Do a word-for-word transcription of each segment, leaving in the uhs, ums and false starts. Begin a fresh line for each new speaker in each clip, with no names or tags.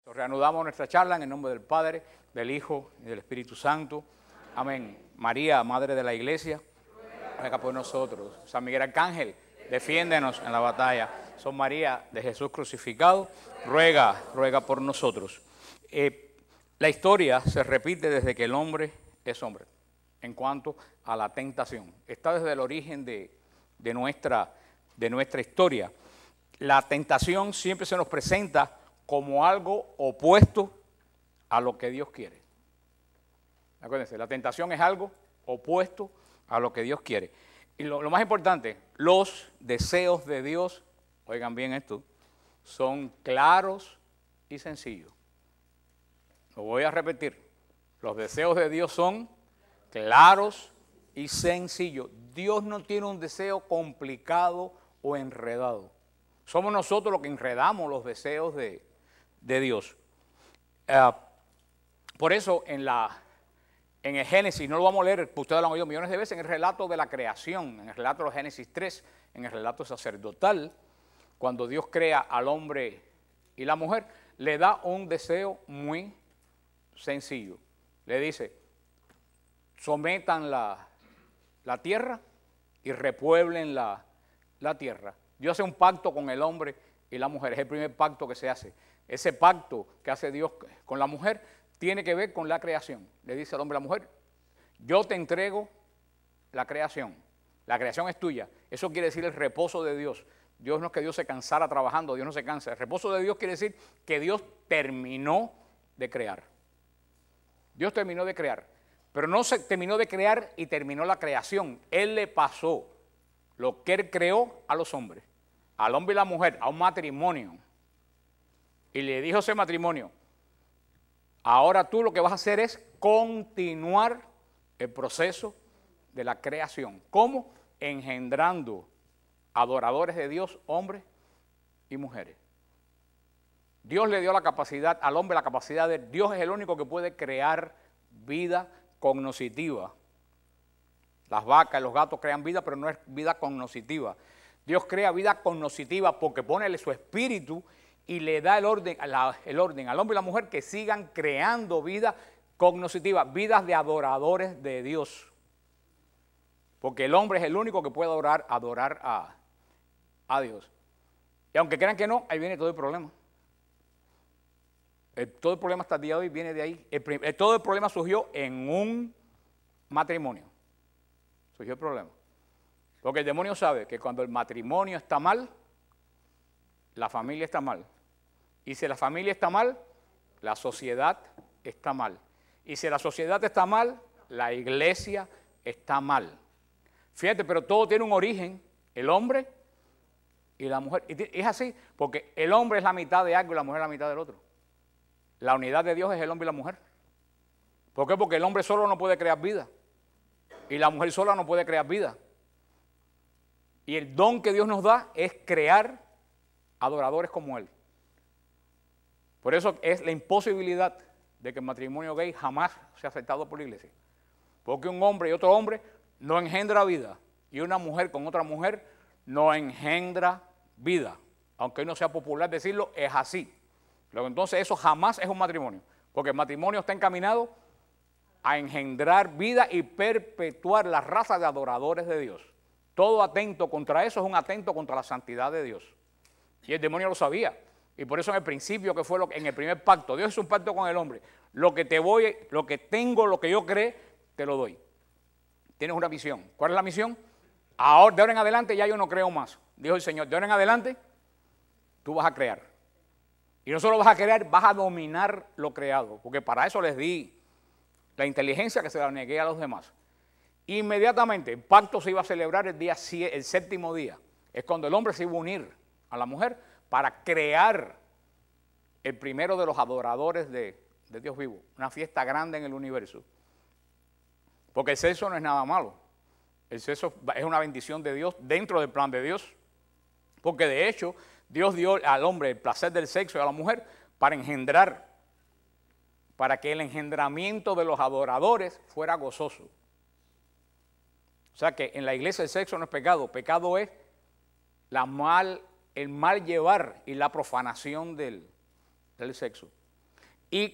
Reanudamos nuestra charla en el nombre del Padre, del Hijo y del Espíritu Santo. Amén. María, Madre de la Iglesia, ruega por nosotros. San Miguel Arcángel, defiéndenos en la batalla. Son María de Jesús crucificado, ruega, ruega por nosotros. Eh, la historia se repite desde que el hombre es hombre, en cuanto a la tentación. Está desde el origen de, de, nuestra, de nuestra historia. La tentación siempre se nos presenta como algo opuesto a lo que Dios quiere. Acuérdense, la tentación es algo opuesto a lo que Dios quiere. Y lo, lo más importante, los deseos de Dios, oigan bien esto, son claros y sencillos. Lo voy a repetir, los deseos de Dios son claros y sencillos. Dios no tiene un deseo complicado o enredado. Somos nosotros los que enredamos los deseos de de Dios. Uh, por eso en, la, en el Génesis, no lo vamos a leer, ustedes lo han oído millones de veces, en el relato de la creación, en el relato de Génesis tres, en el relato sacerdotal, cuando Dios crea al hombre y la mujer, le da un deseo muy sencillo. Le dice, sometan la, la tierra y repueblen la, la tierra. Dios hace un pacto con el hombre y la mujer, es el primer pacto que se hace. Ese pacto que hace Dios con la mujer tiene que ver con la creación. Le dice al hombre a la mujer, yo te entrego la creación. La creación es tuya. Eso quiere decir el reposo de Dios. Dios no es que Dios se cansara trabajando, Dios no se cansa. El reposo de Dios quiere decir que Dios terminó de crear. Dios terminó de crear. Pero no se terminó de crear y terminó la creación. Él le pasó lo que Él creó a los hombres, al hombre y la mujer, a un matrimonio. Y le dijo ese matrimonio, ahora tú lo que vas a hacer es continuar el proceso de la creación. ¿Cómo? Engendrando adoradores de Dios, hombres y mujeres. Dios le dio la capacidad al hombre, la capacidad de, Dios es el único que puede crear vida cognoscitiva. Las vacas, los gatos crean vida, pero no es vida cognoscitiva. Dios crea vida cognoscitiva porque pone su espíritu y le da el orden, la, el orden al hombre y la mujer que sigan creando vida cognoscitiva, vidas de adoradores de Dios. Porque el hombre es el único que puede adorar, adorar a, a Dios. Y aunque crean que no, ahí viene todo el problema. El, todo el problema hasta el día de hoy viene de ahí. El, el, todo el problema surgió en un matrimonio. Surgió el problema. Porque el demonio sabe que cuando el matrimonio está mal, la familia está mal. Y si la familia está mal, la sociedad está mal. Y si la sociedad está mal, la iglesia está mal. Fíjate, pero todo tiene un origen, el hombre y la mujer. Y es así, porque el hombre es la mitad de algo y la mujer es la mitad del otro. La unidad de Dios es el hombre y la mujer. ¿Por qué? Porque el hombre solo no puede crear vida. Y la mujer sola no puede crear vida. Y el don que Dios nos da es crear adoradores como Él. Por eso es la imposibilidad de que el matrimonio gay jamás sea aceptado por la iglesia. Porque un hombre y otro hombre no engendra vida. Y una mujer con otra mujer no engendra vida. Aunque no sea popular decirlo, es así. Luego, entonces eso jamás es un matrimonio. Porque el matrimonio está encaminado a engendrar vida y perpetuar la raza de adoradores de Dios. Todo atento contra eso es un atento contra la santidad de Dios. Y el demonio lo sabía. Y por eso en el principio, que fue lo que, en el primer pacto, Dios hizo un pacto con el hombre. Lo que te voy, lo que tengo, lo que yo creo, te lo doy. Tienes una misión. ¿Cuál es la misión? Ahora, de ahora en adelante ya yo no creo más. Dijo el Señor, de ahora en adelante tú vas a crear. Y no solo vas a crear, vas a dominar lo creado. Porque para eso les di la inteligencia que se la negué a los demás. Inmediatamente el pacto se iba a celebrar el día el séptimo día. Es cuando el hombre se iba a unir a la mujer para crear el primero de los adoradores de, de Dios vivo. Una fiesta grande en el universo. Porque el sexo no es nada malo. El sexo es una bendición de Dios dentro del plan de Dios. Porque de hecho Dios dio al hombre el placer del sexo y a la mujer para engendrar, para que el engendramiento de los adoradores fuera gozoso. O sea que en la iglesia el sexo no es pecado, pecado es la mal, el mal llevar y la profanación del, del sexo. Y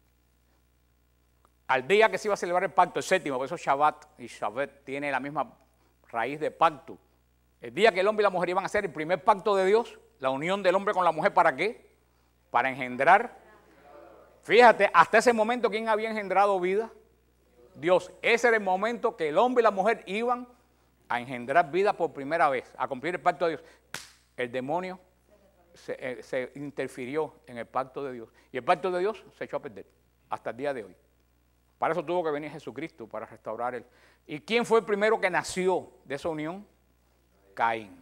al día que se iba a celebrar el pacto, el séptimo, por eso Shabbat y Shabbat tiene la misma raíz de pacto. El día que el hombre y la mujer iban a hacer el primer pacto de Dios, la unión del hombre con la mujer, ¿para qué? Para engendrar. Fíjate, hasta ese momento, ¿quién había engendrado vida? Dios. Ese era el momento que el hombre y la mujer iban a engendrar vida por primera vez, a cumplir el pacto de Dios. El demonio se, eh, se interfirió en el pacto de Dios. Y el pacto de Dios se echó a perder hasta el día de hoy. Para eso tuvo que venir Jesucristo, para restaurar él. ¿Y quién fue el primero que nació de esa unión? Caín.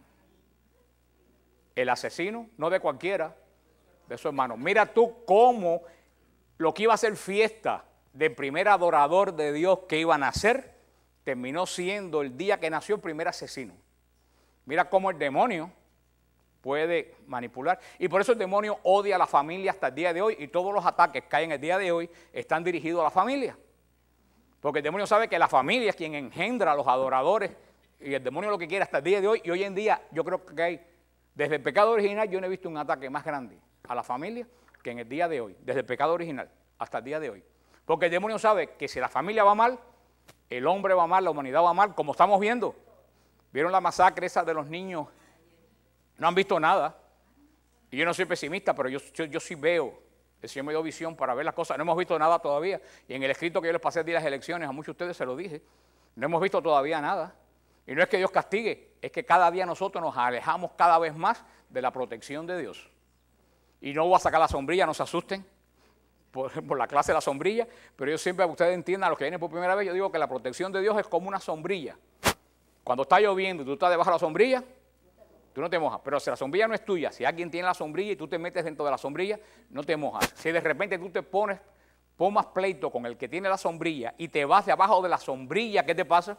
El asesino, no de cualquiera, de su hermano. Mira tú cómo lo que iba a ser fiesta del primer adorador de Dios que iba a nacer, terminó siendo el día que nació el primer asesino. Mira cómo el demonio puede manipular. Y por eso el demonio odia a la familia hasta el día de hoy, y todos los ataques que hay en el día de hoy están dirigidos a la familia. Porque el demonio sabe que la familia es quien engendra a los adoradores, y el demonio lo que quiere hasta el día de hoy. Y hoy en día yo creo que hay, desde el pecado original, yo no he visto un ataque más grande a la familia que en el día de hoy, desde el pecado original hasta el día de hoy. Porque el demonio sabe que si la familia va mal, el hombre va mal, la humanidad va mal, como estamos viendo. ¿Vieron la masacre esa de los niños? No han visto nada. Y yo no soy pesimista, pero yo, yo, yo sí veo. El Señor me dio visión para ver las cosas. No hemos visto nada todavía. Y en el escrito que yo les pasé el día de las elecciones, a muchos de ustedes se lo dije, no hemos visto todavía nada. Y no es que Dios castigue, es que cada día nosotros nos alejamos cada vez más de la protección de Dios. Y no voy a sacar la sombrilla, no se asusten por, por la clase de la sombrilla, pero yo siempre, para que ustedes entiendan, a los que vienen por primera vez, yo digo que la protección de Dios es como una sombrilla. Cuando está lloviendo y tú estás debajo de la sombrilla, tú no te mojas. Pero si la sombrilla no es tuya, si alguien tiene la sombrilla y tú te metes dentro de la sombrilla, no te mojas. Si de repente tú te pones, pones pleito con el que tiene la sombrilla y te vas de abajo de la sombrilla, ¿qué te pasa?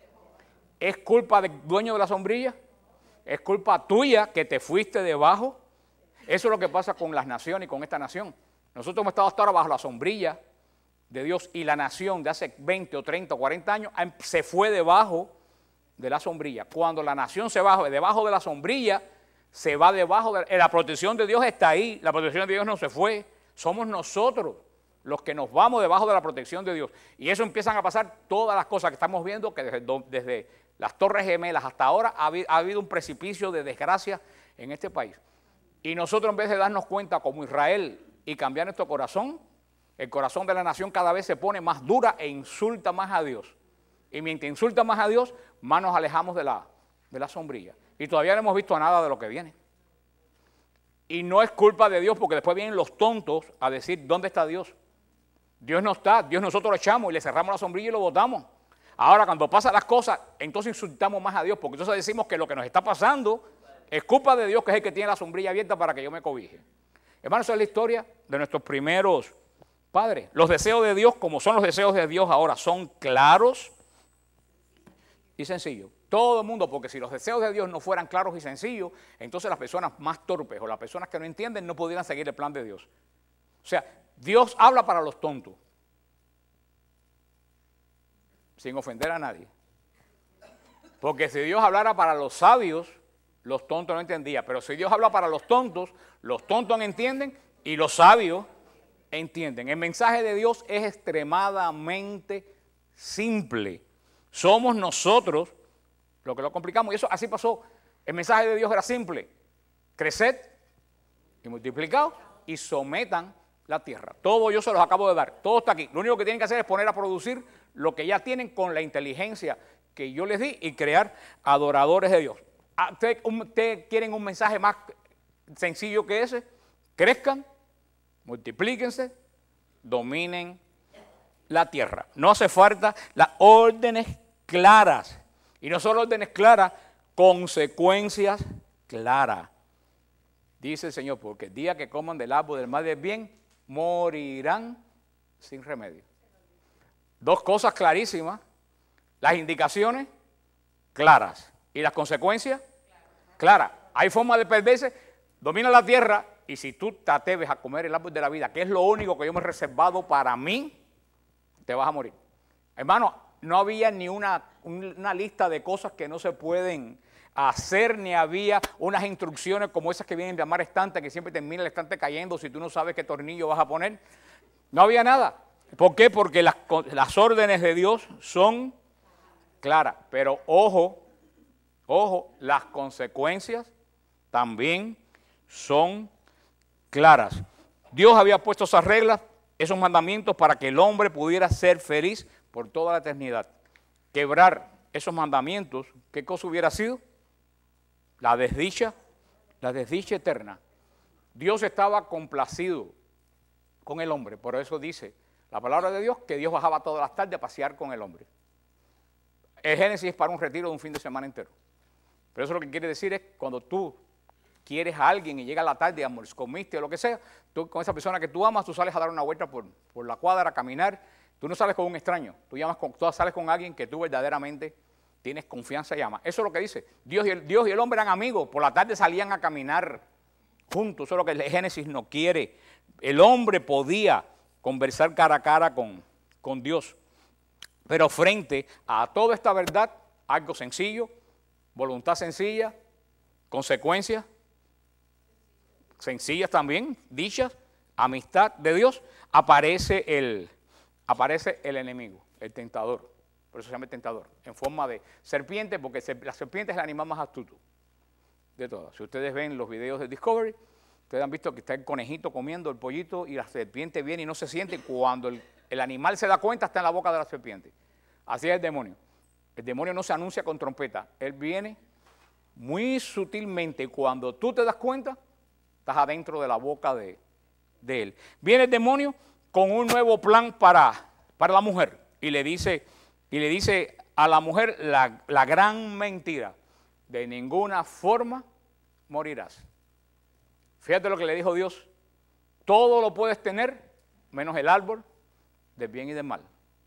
¿Es culpa del dueño de la sombrilla? ¿Es culpa tuya que te fuiste debajo? Eso es lo que pasa con las naciones y con esta nación. Nosotros hemos estado hasta ahora bajo la sombrilla de Dios, y la nación de hace veinte o treinta o cuarenta años se fue debajo de la sombrilla. Cuando la nación se va debajo de la sombrilla, se va debajo de la protección de Dios. Está ahí, la protección de Dios no se fue. Somos nosotros los que nos vamos debajo de la protección de Dios. Y eso empiezan a pasar todas las cosas que estamos viendo, que desde, desde las Torres Gemelas hasta ahora ha habido, ha habido un precipicio de desgracia en este país. Y nosotros, en vez de darnos cuenta como Israel y cambiar nuestro corazón, el corazón de la nación cada vez se pone más dura e insulta más a Dios. Y mientras insulta más a Dios, más nos alejamos de la, de la sombrilla. Y todavía no hemos visto nada de lo que viene. Y no es culpa de Dios, porque después vienen los tontos a decir, ¿dónde está Dios? Dios no está, Dios nosotros lo echamos y le cerramos la sombrilla y lo botamos. Ahora, cuando pasan las cosas, entonces insultamos más a Dios, porque entonces decimos que lo que nos está pasando es culpa de Dios, que es el que tiene la sombrilla abierta para que yo me cobije. Hermanos, esa es la historia de nuestros primeros padres. Los deseos de Dios, como son los deseos de Dios ahora, son claros y sencillos. Todo el mundo, porque si los deseos de Dios no fueran claros y sencillos, entonces las personas más torpes o las personas que no entienden no pudieran seguir el plan de Dios. O sea, Dios habla para los tontos, sin ofender a nadie. Porque si Dios hablara para los sabios, los tontos no entendían. Pero si Dios habla para los tontos, los tontos no entienden y los sabios entienden. El mensaje de Dios es extremadamente simple. Somos nosotros lo que lo complicamos. Y eso así pasó. El mensaje de Dios era simple. Creced y multiplicaos y sometan la tierra. Todo yo se los acabo de dar. Todo está aquí. Lo único que tienen que hacer es poner a producir lo que ya tienen con la inteligencia que yo les di y crear adoradores de Dios. ¿Ustedes usted quieren un mensaje más sencillo que ese? Crezcan, multiplíquense, dominen la tierra. No hace falta las órdenes claras. Y no solo órdenes claras, consecuencias claras. Dice el Señor, porque el día que coman del árbol del mal y del bien, morirán sin remedio. Dos cosas clarísimas, las indicaciones claras y las consecuencias claras. Hay forma de perderse, domina la tierra, y si tú te atreves a comer el árbol de la vida, que es lo único que yo me he reservado para mí, te vas a morir. Hermano, no había ni una, una lista de cosas que no se pueden hacer, ni había unas instrucciones como esas que vienen de armar estante, que siempre termina el estante cayendo si tú no sabes qué tornillo vas a poner. No había nada. ¿Por qué? Porque las, las órdenes de Dios son claras. Pero ojo, ojo, las consecuencias también son claras. Dios había puesto esas reglas, esos mandamientos para que el hombre pudiera ser feliz por toda la eternidad. Quebrar esos mandamientos, ¿qué cosa hubiera sido? La desdicha, la desdicha eterna. Dios estaba complacido con el hombre, por eso dice la palabra de Dios que Dios bajaba todas las tardes a pasear con el hombre. El Génesis es para un retiro de un fin de semana entero. Pero eso lo que quiere decir es cuando tú quieres a alguien y llega la tarde, amor, comiste o lo que sea, tú con esa persona que tú amas, tú sales a dar una vuelta por, por la cuadra, a caminar, tú no sales con un extraño, tú, llamas con, tú sales con alguien que tú verdaderamente tienes confianza y amas. Eso es lo que dice. Dios y, el, Dios y el hombre eran amigos, por la tarde salían a caminar juntos, eso es lo que el Génesis no quiere. El hombre podía conversar cara a cara con, con Dios, pero frente a toda esta verdad, algo sencillo, voluntad sencilla, consecuencias sencillas también, dichas, amistad de Dios, aparece el, aparece el enemigo, el tentador. Por eso se llama el tentador, en forma de serpiente, porque la serpiente es el animal más astuto de todas. Si ustedes ven los videos de Discovery, ustedes han visto que está el conejito comiendo el pollito y la serpiente viene y no se siente. Cuando el, el animal se da cuenta, está en la boca de la serpiente. Así es el demonio. El demonio no se anuncia con trompeta. Él viene muy sutilmente. Cuando tú te das cuenta, estás adentro de la boca de, de él. Viene el demonio con un nuevo plan para, para la mujer y le dice, y le dice a la mujer la, la gran mentira: de ninguna forma morirás. Fíjate lo que le dijo Dios: todo lo puedes tener menos el árbol del bien y del mal.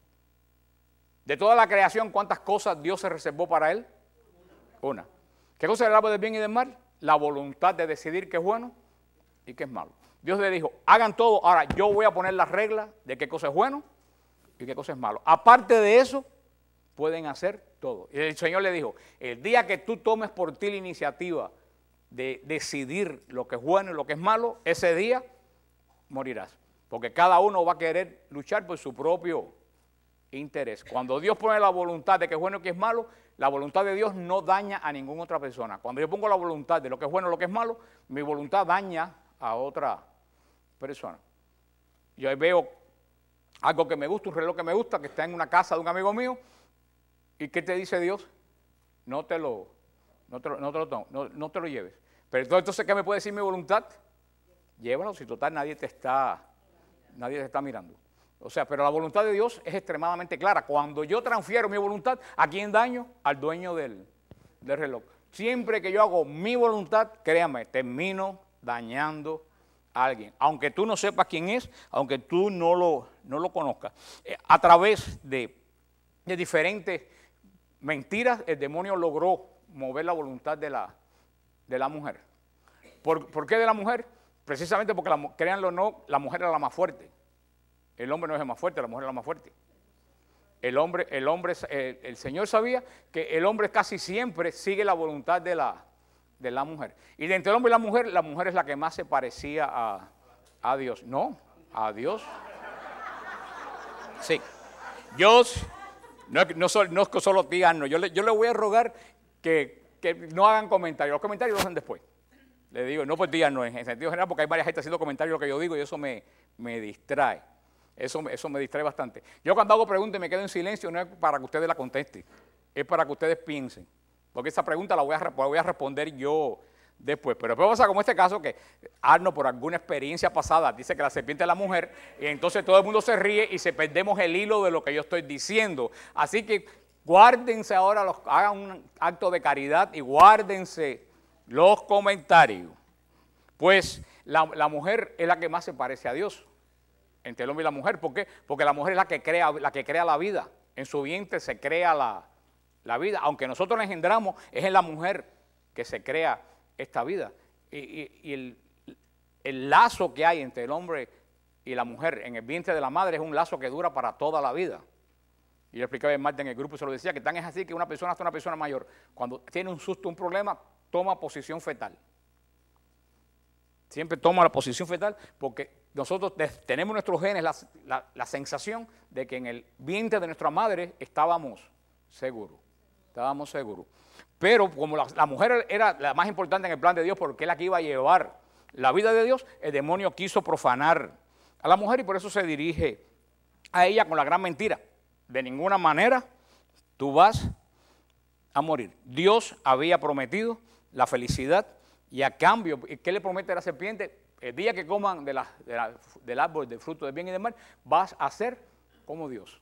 De toda la creación, ¿cuántas cosas Dios se reservó para él? Una. ¿Qué cosa es el árbol del bien y del mal? La voluntad de decidir qué es bueno y qué es malo. Dios le dijo, hagan todo, ahora yo voy a poner las reglas de qué cosa es bueno y qué cosa es malo. Aparte de eso, pueden hacer todo. Y el Señor le dijo, el día que tú tomes por ti la iniciativa de decidir lo que es bueno y lo que es malo, ese día morirás. Porque cada uno va a querer luchar por su propio interés. Cuando Dios pone la voluntad de que es bueno y que es malo, la voluntad de Dios no daña a ninguna otra persona. Cuando yo pongo la voluntad de lo que es bueno y lo que es malo, mi voluntad daña a otra persona. Yo veo algo que me gusta, un reloj que me gusta, que está en una casa de un amigo mío, ¿y qué te dice Dios? No te lo, no te lo, no te lo, no, no te lo lleves. Pero entonces, ¿qué me puede decir mi voluntad? Llévalo, si total nadie te está, nadie te está mirando. O sea, pero la voluntad de Dios es extremadamente clara. Cuando yo transfiero mi voluntad, ¿a quién daño? Al dueño del, del reloj. Siempre que yo hago mi voluntad, créame, termino dañando a alguien. Aunque tú no sepas quién es, aunque tú no lo, no lo conozcas. Eh, a través de, de diferentes mentiras, el demonio logró mover la voluntad de la, de la mujer. ¿Por, ¿Por qué de la mujer? Precisamente porque, la, créanlo o no, la mujer era la más fuerte. El hombre no es el más fuerte, la mujer es la más fuerte. El hombre, el hombre, el, el Señor sabía que el hombre casi siempre sigue la voluntad de la, de la mujer. Y de entre el hombre y la mujer, la mujer es la que más se parecía a, a Dios. No, a Dios. Sí. Dios, no, no, no es que solo digan, no. Yo le, yo le voy a rogar que, que no hagan comentarios. Los comentarios los hacen después. Le digo, no pues digan no, en sentido general, porque hay varias gente haciendo comentarios de lo que yo digo y eso me, me distrae. Eso, eso me distrae bastante. Yo cuando hago preguntas y me quedo en silencio no es para que ustedes la contesten, es para que ustedes piensen. Porque esa pregunta la voy a, la voy a responder yo después. Pero después pasa como este caso que Arno, por alguna experiencia pasada, dice que la serpiente es la mujer y entonces todo el mundo se ríe y se perdemos el hilo de lo que yo estoy diciendo. Así que guárdense ahora, los, hagan un acto de caridad y guárdense los comentarios. Pues la, la mujer es la que más se parece a Dios. Entre el hombre y la mujer. ¿Por qué? Porque la mujer es la que crea la, que crea la vida. En su vientre se crea la, la vida. Aunque nosotros la engendramos, es en la mujer que se crea esta vida. Y, y, y el, el lazo que hay entre el hombre y la mujer en el vientre de la madre es un lazo que dura para toda la vida. Y yo explicaba en Marta en el grupo y se lo decía, que tan es así que una persona, hasta una persona mayor, cuando tiene un susto, un problema, toma posición fetal. Siempre toma la posición fetal porque nosotros tenemos nuestros genes la, la, la sensación de que en el vientre de nuestra madre estábamos seguros, estábamos seguros. Pero como la, la mujer era la más importante en el plan de Dios porque es la que iba a llevar la vida de Dios, el demonio quiso profanar a la mujer y por eso se dirige a ella con la gran mentira. De ninguna manera tú vas a morir. Dios había prometido la felicidad y a cambio, ¿qué le promete a la serpiente? El día que coman de la, de la, del árbol del fruto del bien y del mal, vas a ser como Dios.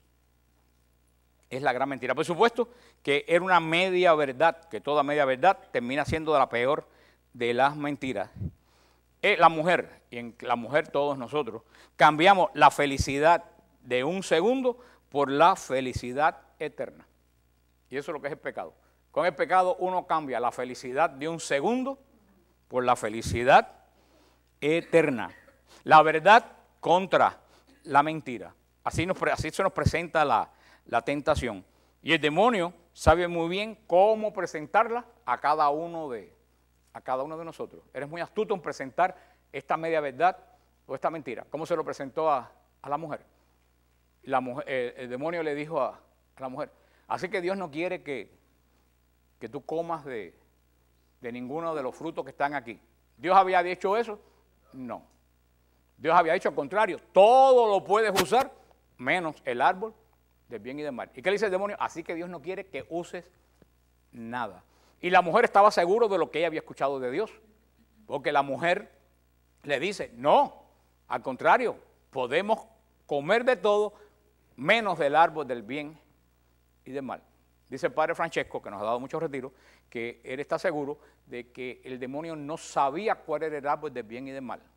Es la gran mentira. Por supuesto que era una media verdad, que toda media verdad termina siendo de la peor de las mentiras. Eh, la mujer, y en la mujer todos nosotros, cambiamos la felicidad de un segundo por la felicidad eterna. Y eso es lo que es el pecado. Con el pecado uno cambia la felicidad de un segundo por la felicidad eterna. La verdad contra la mentira. Así, nos, así se nos presenta la, la tentación. Y el demonio sabe muy bien cómo presentarla a cada uno de, a cada uno de nosotros. Eres muy astuto en presentar esta media verdad o esta mentira. ¿Cómo se lo presentó a, a la mujer? La mujer el, el demonio le dijo a, a la mujer, así que Dios no quiere que, que tú comas de, de ninguno de los frutos que están aquí. ¿Dios había dicho eso? No. Dios había dicho al contrario, todo lo puedes usar menos el árbol del bien y del mal. ¿Y qué le dice el demonio? Así que Dios no quiere que uses nada. Y la mujer estaba segura de lo que ella había escuchado de Dios, porque la mujer le dice, no, al contrario, podemos comer de todo menos del árbol del bien y del mal. Dice el padre Francesco, que nos ha dado muchos retiros, que él está seguro de que el demonio no sabía cuál era el árbol del bien y del mal.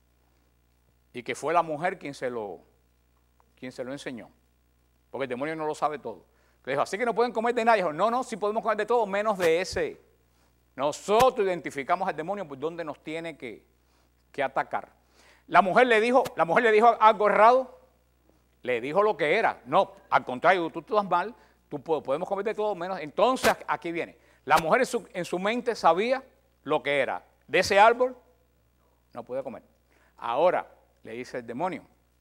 Y que fue la mujer quien se lo, quien se lo enseñó. Porque el demonio no lo sabe todo. Le dijo, así que no pueden comer de nada. Y dijo, no, no, sí podemos comer de todo, menos de ese. Nosotros identificamos al demonio por donde nos tiene que, que atacar. La mujer le dijo, la mujer le dijo algo errado, le dijo lo que era. No, al contrario, tú estás mal, tú podemos comer de todo, menos. Entonces, aquí viene. La mujer en su, en su mente sabía lo que era. De ese árbol, no podía comer. Ahora, le dice el demonio,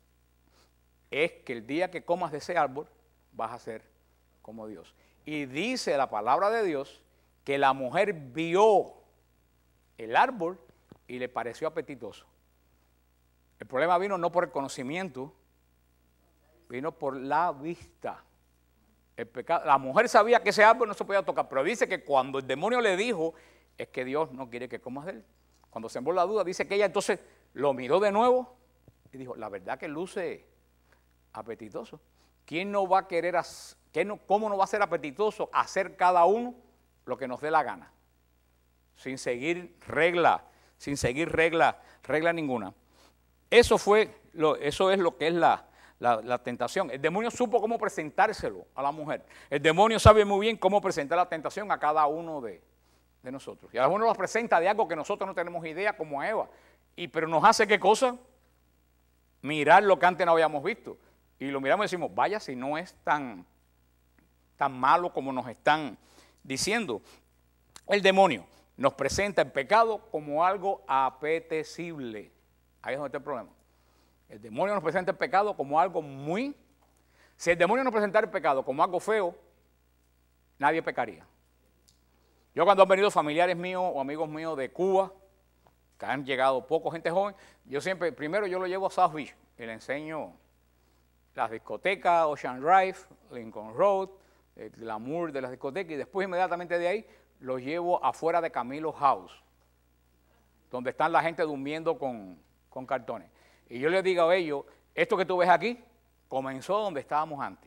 es que el día que comas de ese árbol, vas a ser como Dios. Y dice la palabra de Dios que la mujer vio el árbol y le pareció apetitoso. El problema vino no por el conocimiento, vino por la vista. El pecado, la mujer sabía que ese árbol no se podía tocar, pero dice que cuando el demonio le dijo, es que Dios no quiere que comas de él. Cuando sembró la duda, dice que ella entonces lo miró de nuevo y dijo, la verdad que luce apetitoso. ¿Quién no va a querer, qué no, cómo no va a ser apetitoso hacer cada uno lo que nos dé la gana? Sin seguir regla, sin seguir regla, regla ninguna. Eso fue, lo, eso es lo que es la, la, la tentación. El demonio supo cómo presentárselo a la mujer. El demonio sabe muy bien cómo presentar la tentación a cada uno de, de nosotros. Y a uno nos presenta de algo que nosotros no tenemos idea, como a Eva. Y, pero nos hace, ¿qué cosa? Mirar lo que antes no habíamos visto. Y lo miramos y decimos, vaya si no es tan, tan malo como nos están diciendo. El demonio nos presenta el pecado como algo apetecible. Ahí es donde está el problema. El demonio nos presenta el pecado como algo muy... Si el demonio nos presentara el pecado como algo feo, nadie pecaría. Yo cuando han venido familiares míos o amigos míos de Cuba, que han llegado poco, gente joven, yo siempre, primero yo lo llevo a South Beach y le enseño las discotecas, Ocean Drive, Lincoln Road, el glamour de las discotecas, y después inmediatamente de ahí los llevo afuera de Camilo House, donde están la gente durmiendo con, con cartones. Y yo les digo a ellos, esto que tú ves aquí, comenzó donde estábamos antes.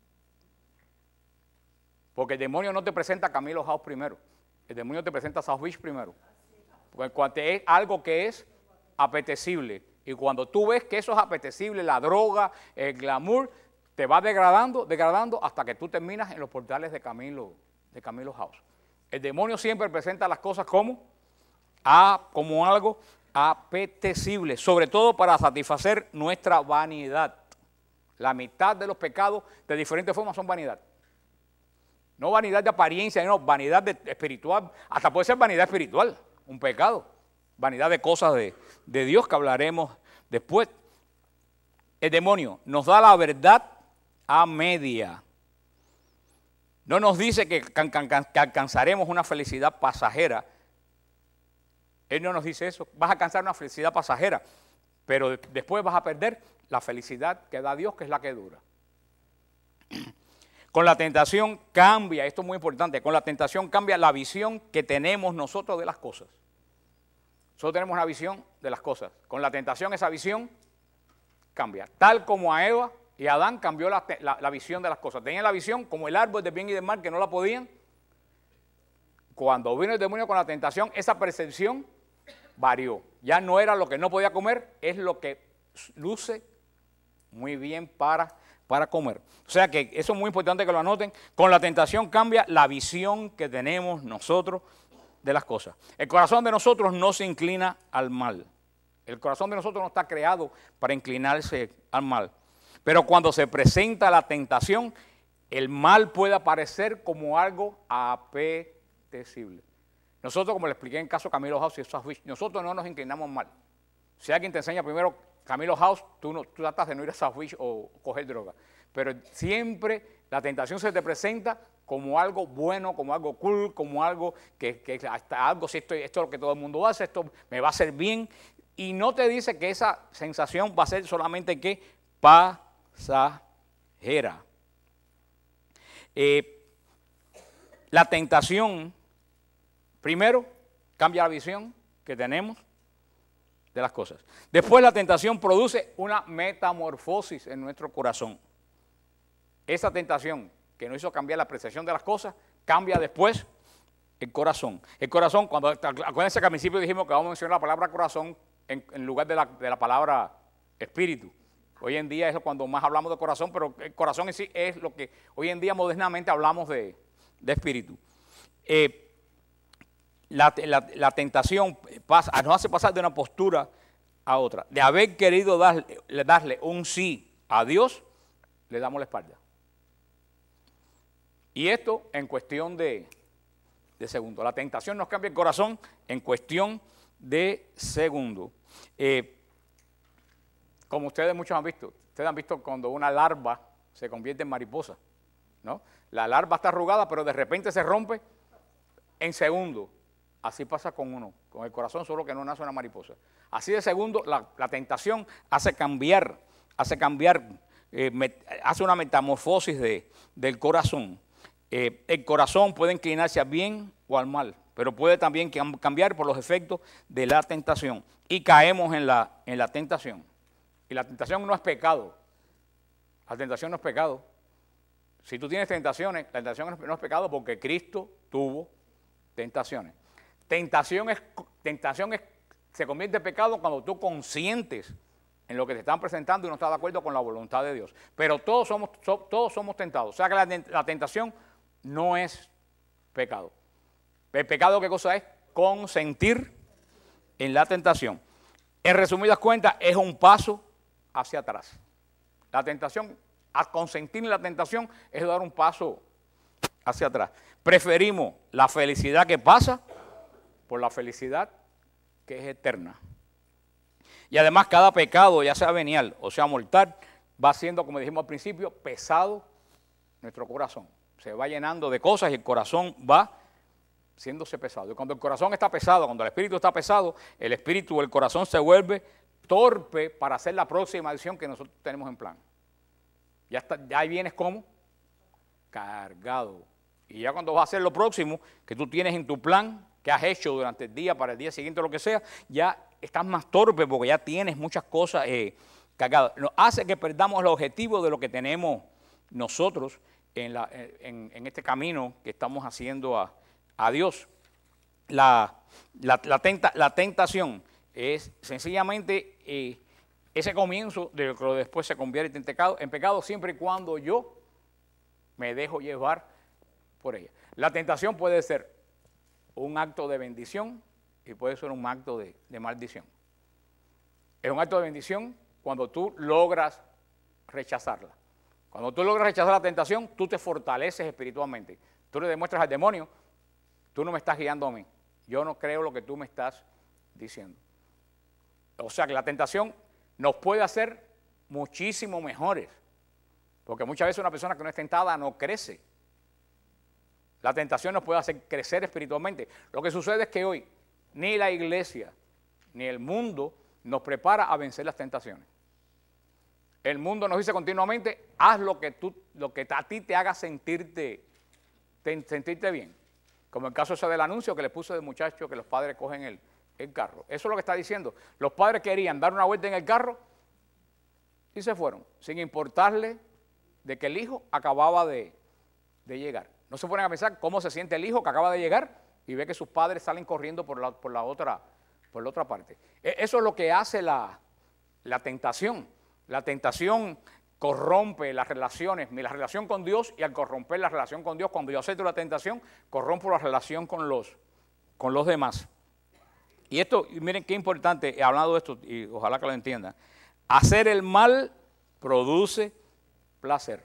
Porque el demonio no te presenta Camilo House primero, el demonio te presenta South Beach primero. Porque cuando es algo que es apetecible, y cuando tú ves que eso es apetecible, la droga, el glamour, te va degradando, degradando hasta que tú terminas en los portales de Camilo, de Camilo House. El demonio siempre presenta las cosas como, a, como algo apetecible, sobre todo para satisfacer nuestra vanidad. La mitad de los pecados de diferentes formas son vanidad. No vanidad de apariencia, no, vanidad de, espiritual, hasta puede ser vanidad espiritual, un pecado. Vanidad de cosas de, de Dios que hablaremos después. el demonio nos da la verdad a media. No nos dice que, que alcanzaremos una felicidad pasajera. Él no nos dice eso. Vas a alcanzar una felicidad pasajera, pero después vas a perder la felicidad que da Dios, que es la que dura. Con la tentación cambia, esto es muy importante, con la tentación cambia la visión que tenemos nosotros de las cosas. Nosotros tenemos una visión de las cosas. Con la tentación esa visión cambia. Tal como a Eva y a Adán cambió la, la, la visión de las cosas. Tenían la visión como el árbol del bien y del mal que no la podían. Cuando vino el demonio con la tentación, esa percepción varió. Ya no era lo que no podía comer, es lo que luce muy bien para, para comer. O sea que eso es muy importante que lo anoten. Con la tentación cambia la visión que tenemos nosotros de las cosas. El corazón de nosotros no se inclina al mal. El corazón de nosotros no está creado para inclinarse al mal. Pero cuando se presenta la tentación, el mal puede aparecer como algo apetecible. Nosotros, como le expliqué en el caso de Camilo House y Southwick, nosotros no nos inclinamos mal. Si alguien te enseña primero Camilo House, tú, no, tú tratas de no ir a Southwick o coger droga. Pero siempre la tentación se te presenta como algo bueno, como algo cool, como algo que, que hasta algo, si esto, esto es lo que todo el mundo hace, esto me va a hacer bien. Y no te dice que esa sensación va a ser solamente que pasajera. Eh, la tentación, primero, cambia la visión que tenemos de las cosas. Después la tentación produce una metamorfosis en nuestro corazón. Esa tentación que nos hizo cambiar la apreciación de las cosas, cambia después el corazón. El corazón, cuando acuérdense que al principio dijimos que vamos a mencionar la palabra corazón en, en lugar de la, de la palabra espíritu. Hoy en día es cuando más hablamos de corazón, pero el corazón en sí es lo que hoy en día modernamente hablamos de, de espíritu. Eh, la, la, la tentación pasa, nos hace pasar de una postura a otra. De haber querido darle, darle un sí a Dios, le damos la espalda. Y esto en cuestión de, de segundos. La tentación nos cambia el corazón en cuestión de segundos. Eh, como ustedes muchos han visto, ustedes han visto cuando una larva se convierte en mariposa, ¿no? La larva está arrugada, pero de repente se rompe en segundos. Así pasa con uno, con el corazón, solo que no nace una mariposa. Así de segundo, la, la tentación hace cambiar, hace cambiar, eh, met, hace una metamorfosis de, del corazón. Eh, el corazón puede inclinarse al bien o al mal, pero puede también cambiar por los efectos de la tentación. Y caemos en la, en la tentación. Y la tentación no es pecado. La tentación no es pecado. Si tú tienes tentaciones, la tentación no es pecado porque Cristo tuvo tentaciones. Tentación, es, tentación es, se convierte en pecado cuando tú consientes en lo que te están presentando y no estás de acuerdo con la voluntad de Dios. Pero todos somos, so, todos somos tentados. O sea que la, la tentación no es pecado. ¿El pecado qué cosa es? Consentir en la tentación. En resumidas cuentas, es un paso hacia atrás. La tentación, a consentir en la tentación es dar un paso hacia atrás. Preferimos la felicidad que pasa por la felicidad que es eterna. Y además cada pecado, ya sea venial o sea mortal, va siendo, como dijimos al principio, pesado nuestro corazón. Se va llenando de cosas y el corazón va haciéndose pesado. Y cuando el corazón está pesado, cuando el espíritu está pesado, el espíritu o el corazón se vuelve torpe para hacer la próxima acción que nosotros tenemos en plan. Ya, está, ya ahí vienes como cargado. Y ya cuando vas a hacer lo próximo que tú tienes en tu plan, que has hecho durante el día, para el día siguiente, lo que sea, ya estás más torpe porque ya tienes muchas cosas eh, cargadas. Nos hace que perdamos el objetivo de lo que tenemos nosotros en, la, en, en este camino que estamos haciendo a, a Dios. La, la, la, tenta, la tentación es sencillamente eh, ese comienzo de lo que después se convierte en pecado, en pecado siempre y cuando yo me dejo llevar por ella. La tentación puede ser un acto de bendición y puede ser un acto de, de maldición. Es un acto de bendición cuando tú logras rechazarla. Cuando tú logras rechazar la tentación, tú te fortaleces espiritualmente. Tú le demuestras al demonio, tú no me estás guiando a mí. Yo no creo lo que tú me estás diciendo. O sea que la tentación nos puede hacer muchísimo mejores. Porque muchas veces una persona que no es tentada no crece. La tentación nos puede hacer crecer espiritualmente. Lo que sucede es que hoy ni la iglesia ni el mundo nos prepara a vencer las tentaciones. El mundo nos dice continuamente, haz lo que, tú, lo que a ti te haga sentirte, te, sentirte bien. Como el caso ese del anuncio que le puse de muchacho que los padres cogen el, el carro. Eso es lo que está diciendo. Los padres querían dar una vuelta en el carro y se fueron, sin importarle de que el hijo acababa de, de llegar. No se ponen a pensar cómo se siente el hijo que acaba de llegar y ve que sus padres salen corriendo por la, por la, otra, por la otra parte. Eso es lo que hace la, la tentación. La tentación corrompe las relaciones, la relación con Dios, y al corromper la relación con Dios, cuando yo acepto la tentación, corrompo la relación con los, con los demás. Y esto, miren qué importante, he hablado de esto y ojalá que lo entiendan. Hacer el mal produce placer.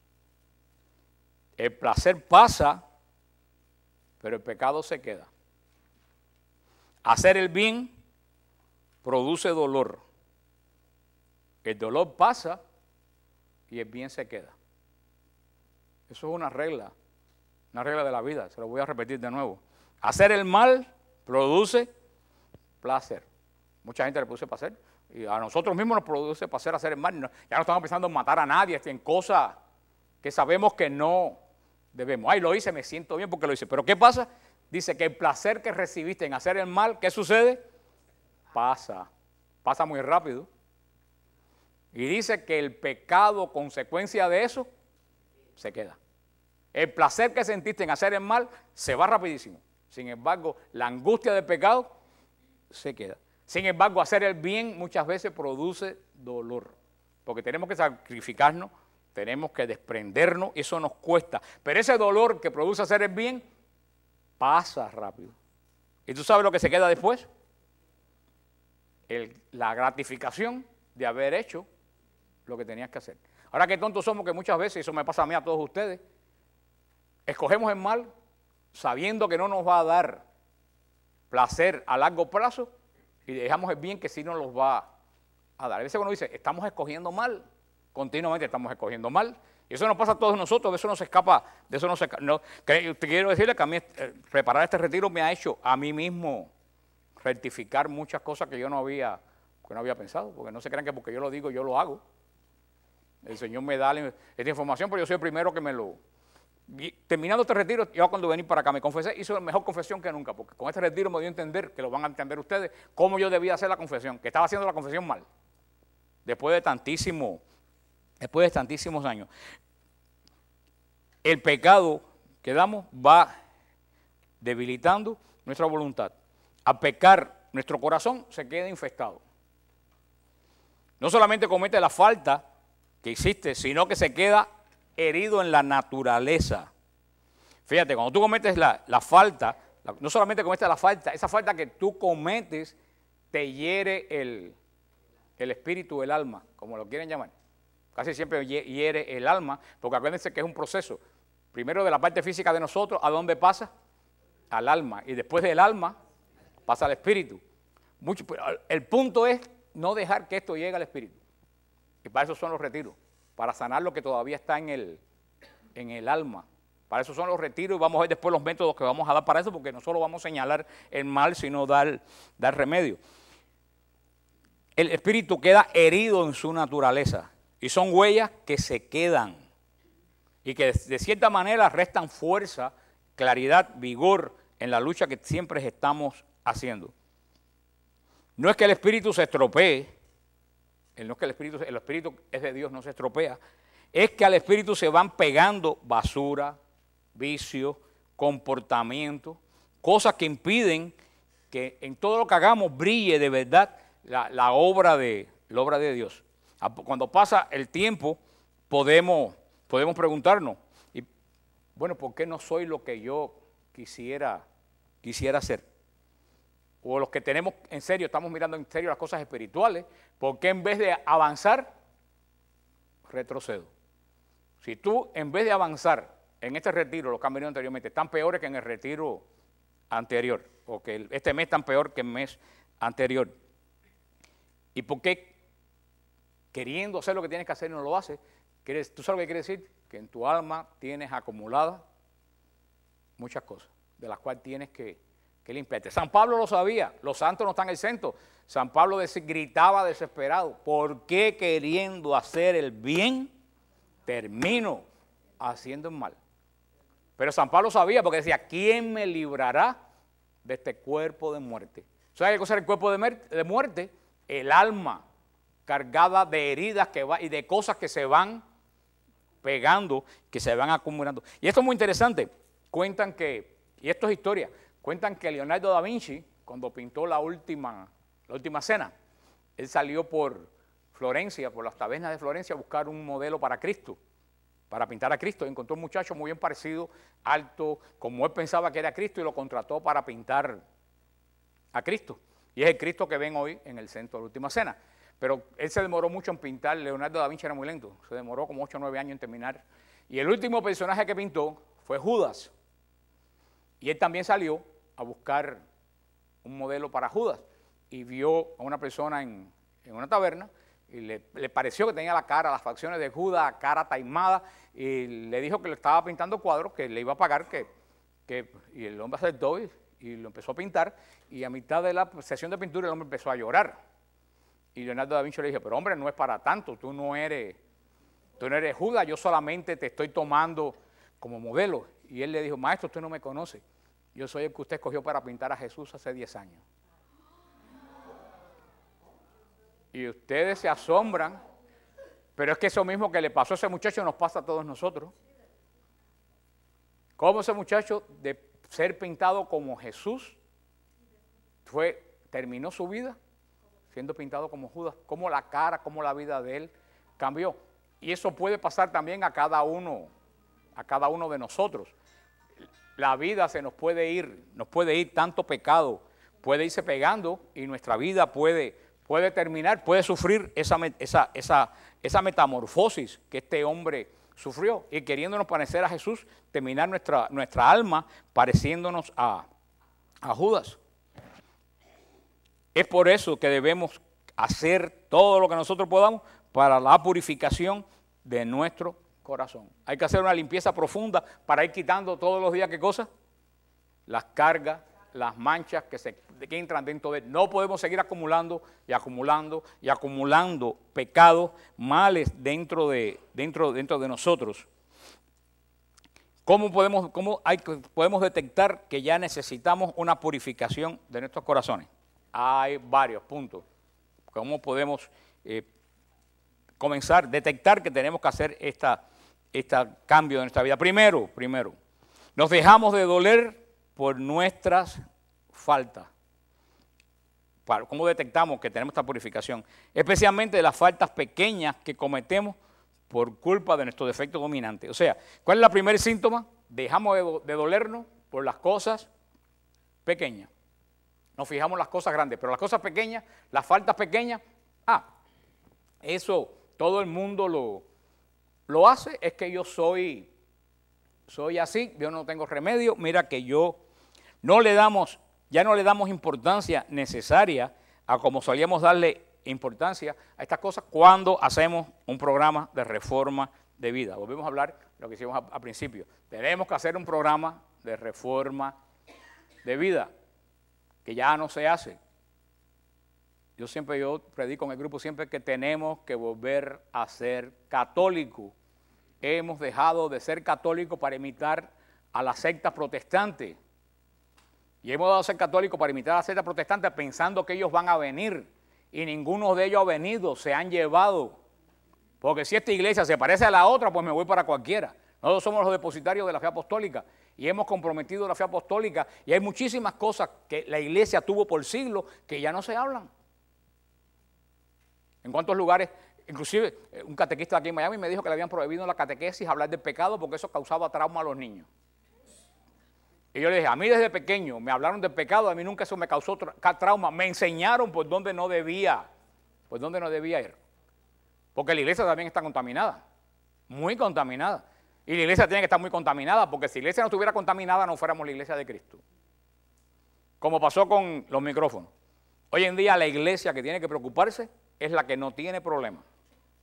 El placer pasa, pero el pecado se queda. Hacer el bien produce dolor. El dolor pasa y el bien se queda. Eso es una regla, una regla de la vida, se lo voy a repetir de nuevo. Hacer el mal produce placer. Mucha gente le produce placer y a nosotros mismos nos produce placer hacer el mal. Ya no estamos pensando en matar a nadie, en cosas que sabemos que no debemos. Ay, lo hice, me siento bien porque lo hice. Pero ¿qué pasa? Dice que el placer que recibiste en hacer el mal, ¿qué sucede? Pasa, pasa muy rápido. Y dice que el pecado, consecuencia de eso, se queda. El placer que sentiste en hacer el mal se va rapidísimo. Sin embargo, la angustia del pecado se queda. Sin embargo, hacer el bien muchas veces produce dolor. Porque tenemos que sacrificarnos, tenemos que desprendernos, eso nos cuesta. Pero ese dolor que produce hacer el bien, pasa rápido. ¿Y tú sabes lo que se queda después? El, la gratificación de haber hecho lo que tenías que hacer. Ahora qué tontos somos que muchas veces, y eso me pasa a mí, a todos ustedes, escogemos el mal sabiendo que no nos va a dar placer a largo plazo y dejamos el bien que sí nos los va a dar. A veces uno dice, estamos escogiendo mal, continuamente estamos escogiendo mal, y eso nos pasa a todos nosotros, de eso no se escapa, de eso no se escapa. No, que, te quiero decirle que a mí eh, preparar este retiro me ha hecho a mí mismo rectificar muchas cosas que yo no había, que no había pensado, porque no se crean que porque yo lo digo, yo lo hago. El Señor me da esta información, pero yo soy el primero que me lo... Y terminando este retiro, yo cuando vení para acá me confesé, hice la mejor confesión que nunca, porque con este retiro me dio a entender, que lo van a entender ustedes, cómo yo debía hacer la confesión, que estaba haciendo la confesión mal, después de tantísimo, después de tantísimos años. El pecado que damos va debilitando nuestra voluntad. Al pecar, nuestro corazón se queda infestado. No solamente comete la falta que hiciste, sino que se queda herido en la naturaleza. Fíjate, cuando tú cometes la, la falta, la, no solamente cometes la falta, esa falta que tú cometes te hiere el, el espíritu, el alma, como lo quieren llamar. Casi siempre hiere el alma, porque acuérdense que es un proceso. Primero de la parte física de nosotros, ¿a dónde pasa? Al alma. Y después del alma, pasa al espíritu. Mucho, el punto es no dejar que esto llegue al espíritu. Y para eso son los retiros, para sanar lo que todavía está en el, en el alma. Para eso son los retiros y vamos a ver después los métodos que vamos a dar para eso, porque no solo vamos a señalar el mal, sino dar, dar remedio. El espíritu queda herido en su naturaleza y son huellas que se quedan y que de cierta manera restan fuerza, claridad, vigor en la lucha que siempre estamos haciendo. No es que el espíritu se estropee, no es que el espíritu, el espíritu es de Dios, no se estropea, es que al espíritu se van pegando basura, vicios, comportamientos, cosas que impiden que en todo lo que hagamos brille de verdad la, la, obra, de, la obra de Dios. Cuando pasa el tiempo podemos, podemos preguntarnos, y, bueno, ¿por qué no soy lo que yo quisiera, quisiera ser? O los que tenemos en serio, estamos mirando en serio las cosas espirituales, ¿por qué en vez de avanzar, retrocedo? Si tú en vez de avanzar en este retiro, los que han venido anteriormente, están peores que en el retiro anterior, o que este mes están peor que el mes anterior. ¿Y por qué queriendo hacer lo que tienes que hacer y no lo haces, ¿tú sabes lo que quiere decir? Que en tu alma tienes acumuladas muchas cosas, de las cuales tienes que, que limpiarte. San Pablo lo sabía, los santos no están exentos. San Pablo gritaba desesperado, ¿por qué queriendo hacer el bien, termino haciendo el mal? Pero San Pablo sabía, porque decía, ¿quién me librará de este cuerpo de muerte? ¿Sabes qué cosa es el cuerpo de muerte? El alma cargada de heridas que va, y de cosas que se van pegando, que se van acumulando. Y esto es muy interesante. Cuentan que, y esto es historia, cuentan que Leonardo da Vinci, cuando pintó la última, la última cena, él salió por Florencia, por las tabernas de Florencia, a buscar un modelo para Cristo, para pintar a Cristo. Encontró un muchacho muy bien parecido, alto, como él pensaba que era Cristo, y lo contrató para pintar a Cristo. Y es el Cristo que ven hoy en el centro de la última cena. Pero él se demoró mucho en pintar. Leonardo da Vinci era muy lento, se demoró como ocho o nueve años en terminar. Y el último personaje que pintó fue Judas. Y él también salió a buscar un modelo para Judas. Y vio a una persona en, en una taberna, y le, le pareció que tenía la cara, las facciones de Judas, cara taimada, y le dijo que le estaba pintando cuadros, que le iba a pagar, que, que y el hombre aceptó y, y lo empezó a pintar, y a mitad de la sesión de pintura el hombre empezó a llorar. Y Leonardo da Vinci le dijo, pero hombre, no es para tanto, tú no eres, tú no eres Judas, yo solamente te estoy tomando como modelo. Y él le dijo, maestro, usted no me conoce, yo soy el que usted escogió para pintar a Jesús hace diez años. Y ustedes se asombran, pero es que eso mismo que le pasó a ese muchacho nos pasa a todos nosotros. ¿Cómo ese muchacho de ser pintado como Jesús fue, terminó su vida siendo pintado como Judas? Cómo la cara, cómo la vida de él cambió. Y eso puede pasar también a cada uno, a cada uno de nosotros. La vida se nos puede ir, nos puede ir tanto pecado, puede irse pegando y nuestra vida puede... puede terminar, puede sufrir esa, esa, esa, esa metamorfosis que este hombre sufrió, y queriéndonos parecer a Jesús, terminar nuestra, nuestra alma pareciéndonos a, a Judas. Es por eso que debemos hacer todo lo que nosotros podamos para la purificación de nuestro corazón. Hay que hacer una limpieza profunda para ir quitando todos los días, ¿qué cosa? Las cargas, las manchas que, se, que entran dentro de él. No podemos seguir acumulando y acumulando y acumulando pecados, males dentro de, dentro, dentro de nosotros. ¿Cómo, podemos, cómo hay, podemos detectar que ya necesitamos una purificación de nuestros corazones? Hay varios puntos. ¿Cómo podemos eh, comenzar, detectar que tenemos que hacer este esta cambio de nuestra vida? Primero, primero, nos dejamos de doler por nuestras faltas. ¿Cómo detectamos que tenemos esta purificación? Especialmente de las faltas pequeñas que cometemos por culpa de nuestro defecto dominante. O sea, ¿cuál es el primer síntoma? Dejamos de, do, de dolernos por las cosas pequeñas. Nos fijamos en las cosas grandes, pero las cosas pequeñas, las faltas pequeñas, ah, eso todo el mundo lo, lo hace, es que yo soy, soy así, yo no tengo remedio, mira que yo... No le damos, ya no le damos importancia necesaria a como solíamos darle importancia a estas cosas cuando hacemos un programa de reforma de vida. Volvemos a hablar de lo que hicimos al principio. Tenemos que hacer un programa de reforma de vida que ya no se hace. Yo siempre, yo predico en el grupo siempre que tenemos que volver a ser católicos. Hemos dejado de ser católicos para imitar a la secta protestante. Y hemos dado a ser católicos para imitar a la secta protestante pensando que ellos van a venir. Y ninguno de ellos ha venido, se han llevado. Porque si esta iglesia se parece a la otra, pues me voy para cualquiera. Nosotros somos los depositarios de la fe apostólica y hemos comprometido la fe apostólica. Y hay muchísimas cosas que la iglesia tuvo por siglos que ya no se hablan. ¿En cuántos lugares? Inclusive un catequista aquí en Miami me dijo que le habían prohibido en la catequesis hablar del pecado porque eso causaba trauma a los niños. Y yo le dije, a mí desde pequeño me hablaron del pecado, a mí nunca eso me causó tra trauma, me enseñaron por dónde no debía, por dónde no debía ir. Porque la iglesia también está contaminada, muy contaminada. Y la iglesia tiene que estar muy contaminada, porque si la iglesia no estuviera contaminada no fuéramos la iglesia de Cristo. Como pasó con los micrófonos. Hoy en día la iglesia que tiene que preocuparse es la que no tiene problemas.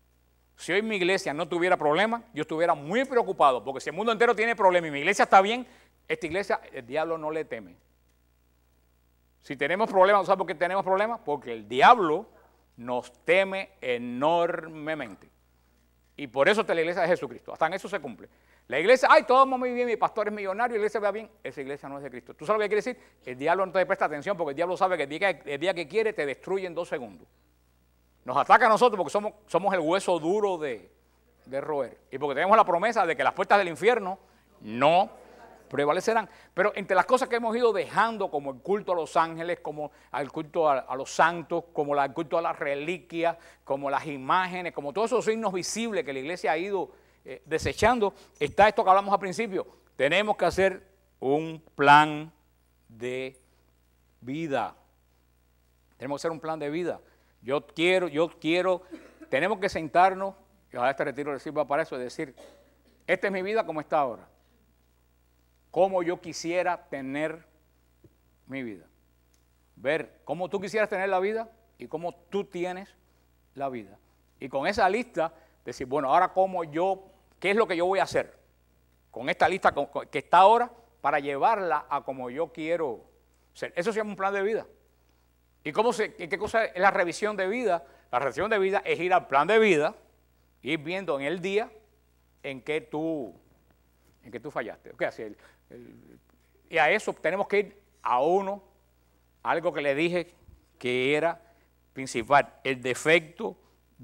Si hoy mi iglesia no tuviera problemas, yo estuviera muy preocupado, porque si el mundo entero tiene problemas y mi iglesia está bien, esta iglesia, el diablo no le teme. Si tenemos problemas, ¿sabes por qué tenemos problemas? Porque el diablo nos teme enormemente. Y por eso está la iglesia de Jesucristo. Hasta en eso se cumple. La iglesia, ay, todo va muy bien, mi pastor es millonario, la iglesia va bien. Esa iglesia no es de Cristo. ¿Tú sabes lo que quiere decir? El diablo no te presta atención porque el diablo sabe que el día, el día que quiere te destruye en dos segundos. Nos ataca a nosotros porque somos, somos el hueso duro de, de roer. Y porque tenemos la promesa de que las puertas del infierno no prevalecerán. Pero entre las cosas que hemos ido dejando, como el culto a los ángeles, como el culto a, a los santos, como la, el culto a las reliquias, como las imágenes, como todos esos signos visibles que la iglesia ha ido eh, desechando, está esto que hablamos al principio. Tenemos que hacer un plan de vida. Tenemos que hacer un plan de vida. Yo quiero, yo quiero, tenemos que sentarnos, y ojalá este retiro le sirva para eso, es decir, esta es mi vida como está ahora. Cómo yo quisiera tener mi vida. Ver cómo tú quisieras tener la vida y cómo tú tienes la vida. Y con esa lista, decir, bueno, ahora cómo yo, qué es lo que yo voy a hacer con esta lista que está ahora para llevarla a como yo quiero ser. Eso se llama un plan de vida. ¿Y cómo se, qué cosa es la revisión de vida? La revisión de vida es ir al plan de vida, ir viendo en el día en que tú, en que tú fallaste. Okay, así el, el, y a eso tenemos que ir a uno, algo que le dije que era principal, el defecto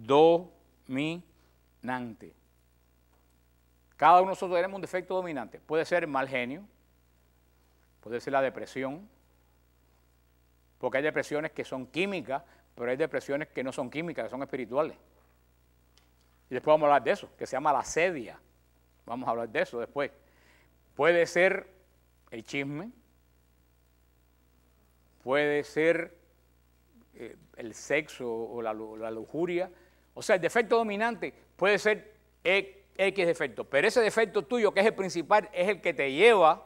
dominante. Cada uno de nosotros tenemos un defecto dominante. Puede ser el mal genio, puede ser la depresión, porque hay depresiones que son químicas, pero hay depresiones que no son químicas, que son espirituales. Y después vamos a hablar de eso, que se llama la sedia. Vamos a hablar de eso después. Puede ser el chisme, puede ser eh, el sexo o la, la lujuria. O sea, el defecto dominante puede ser X defecto, pero ese defecto tuyo, que es el principal, es el que te lleva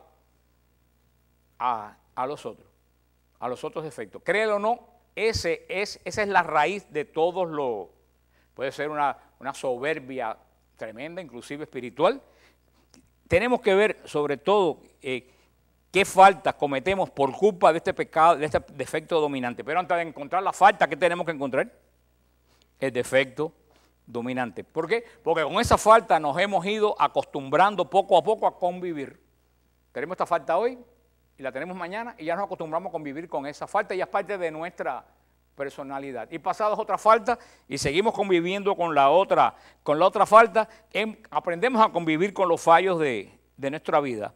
a, a los otros. a los otros defectos. Créelo o no, ese es, esa es la raíz de todos los, puede ser una, una soberbia tremenda, inclusive espiritual. Tenemos que ver sobre todo eh, qué faltas cometemos por culpa de este pecado, de este defecto dominante. Pero antes de encontrar la falta, ¿qué tenemos que encontrar? El defecto dominante. ¿Por qué? Porque con esa falta nos hemos ido acostumbrando poco a poco a convivir. Tenemos esta falta hoy, y la tenemos mañana y ya nos acostumbramos a convivir con esa falta y ya es parte de nuestra personalidad. Y pasados otra falta y seguimos conviviendo con la otra, con la otra falta, em, aprendemos a convivir con los fallos de, de nuestra vida.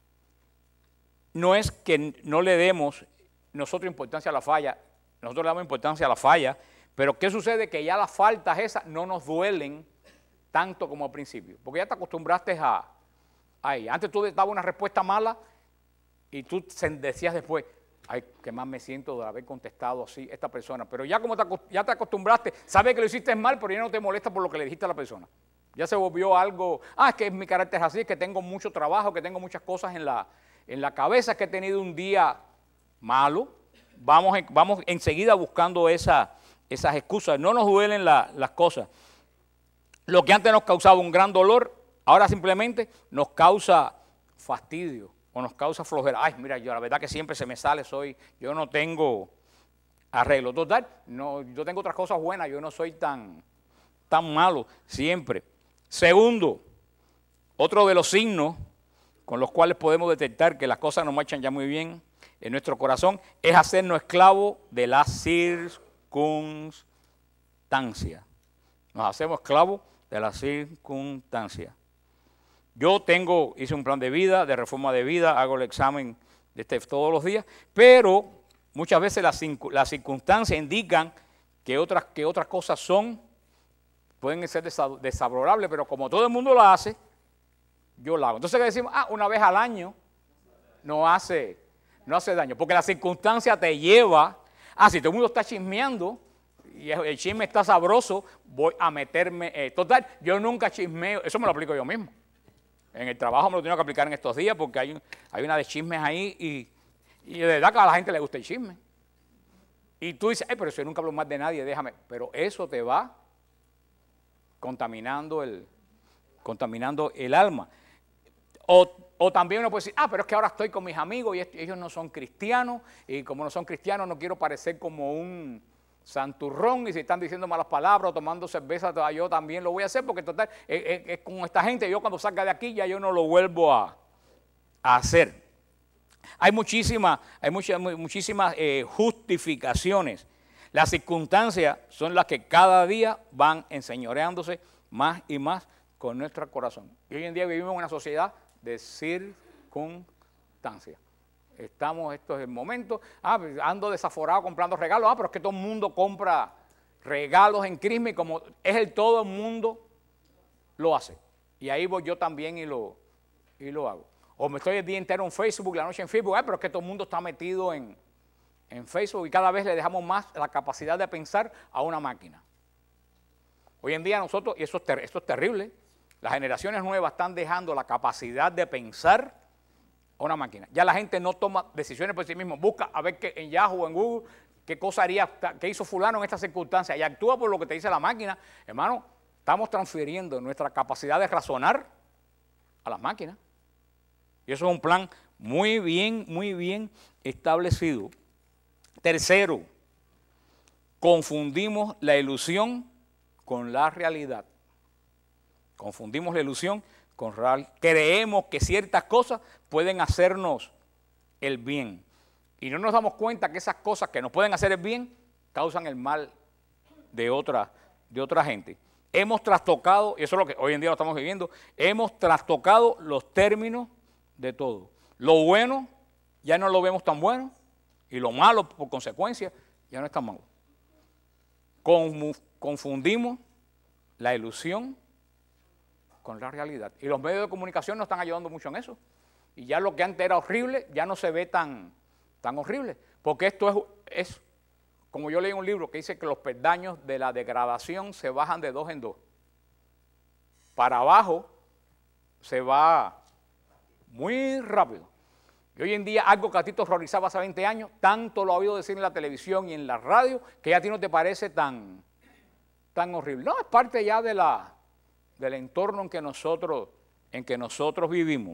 No es que no le demos nosotros importancia a la falla, nosotros le damos importancia a la falla, pero ¿qué sucede? Que ya las faltas esas no nos duelen tanto como al principio, porque ya te acostumbraste a, a ella. Antes tú dabas una respuesta mala y tú decías después, ay, qué mal me siento de haber contestado así a esta persona. Pero ya como te, ya te acostumbraste, sabes que lo hiciste mal, pero ya no te molesta por lo que le dijiste a la persona. Ya se volvió algo, ah, es que mi carácter es así, es que tengo mucho trabajo, que tengo muchas cosas en la, en la cabeza, que he tenido un día malo. Vamos, vamos enseguida buscando esa, esas excusas. No nos duelen la, las cosas. Lo que antes nos causaba un gran dolor, ahora simplemente nos causa fastidio. O nos causa flojera. Ay, mira, yo la verdad que siempre se me sale, soy, yo no tengo arreglo. Total, no, yo tengo otras cosas buenas, yo no soy tan, tan malo siempre. Segundo, otro de los signos con los cuales podemos detectar que las cosas no marchan ya muy bien en nuestro corazón es hacernos esclavos de la circunstancia. Nos hacemos esclavos de la circunstancia. Yo tengo, hice un plan de vida, de reforma de vida, hago el examen de este todos los días, pero muchas veces las, las circunstancias indican que otras, que otras cosas son, pueden ser desfavorables, pero como todo el mundo lo hace, yo lo hago. Entonces, ¿qué decimos? Ah, una vez al año no hace, no hace daño, porque la circunstancia te lleva, ah, si todo el mundo está chismeando y el chisme está sabroso, voy a meterme, eh, total, yo nunca chismeo, eso me lo aplico yo mismo. En el trabajo me lo tengo que aplicar en estos días porque hay, hay una de chismes ahí y, y de verdad que a la gente le gusta el chisme. Y tú dices, ay, pero yo nunca hablo más de nadie, déjame. Pero eso te va contaminando el, contaminando el alma. O, o también uno puede decir, ah, pero es que ahora estoy con mis amigos y ellos no son cristianos, y como no son cristianos no quiero parecer como un santurrón, y si están diciendo malas palabras o tomando cerveza, yo también lo voy a hacer, porque total, es, es, es con esta gente, yo cuando salga de aquí ya yo no lo vuelvo a, a hacer. Hay muchísimas, hay muchas, muchísimas eh, justificaciones. Las circunstancias son las que cada día van enseñoreándose más y más con nuestro corazón. Y hoy en día vivimos en una sociedad de circunstancias. Estamos, esto es el momento, ah, ando desaforado comprando regalos, ah, pero es que todo el mundo compra regalos en Christmas, como es el todo el mundo lo hace. Y ahí voy yo también y lo, y lo hago. O me estoy el día entero en Facebook, la noche en Facebook, ah, pero es que todo el mundo está metido en, en Facebook y cada vez le dejamos más la capacidad de pensar a una máquina. Hoy en día nosotros, y eso es, ter, esto es terrible, las generaciones nuevas están dejando la capacidad de pensar a una máquina. Ya la gente no toma decisiones por sí mismo, busca a ver qué en Yahoo o en Google, qué cosa haría, qué hizo fulano en estas circunstancias y actúa por lo que te dice la máquina. Hermano, estamos transfiriendo nuestra capacidad de razonar a las máquinas. Y eso es un plan muy bien, muy bien establecido. Tercero, confundimos la ilusión con la realidad. Confundimos la ilusión con real. Creemos que ciertas cosas pueden hacernos el bien. Y no nos damos cuenta que esas cosas que nos pueden hacer el bien causan el mal de otra, de otra gente. Hemos trastocado, y eso es lo que hoy en día lo estamos viviendo, hemos trastocado los términos de todo. Lo bueno ya no lo vemos tan bueno y lo malo, por consecuencia, ya no es tan malo. Confundimos la ilusión con la realidad. Y los medios de comunicación nos están ayudando mucho en eso. Y ya lo que antes era horrible, ya no se ve tan, tan horrible. Porque esto es, es, como yo leí un libro que dice que los peldaños de la degradación se bajan de dos en dos. Para abajo se va muy rápido. Y hoy en día algo que a ti te horrorizaba hace veinte años, tanto lo ha oído decir en la televisión y en la radio, que ya a ti no te parece tan, tan horrible. No, es parte ya de la... del entorno en que nosotros, en que nosotros vivimos.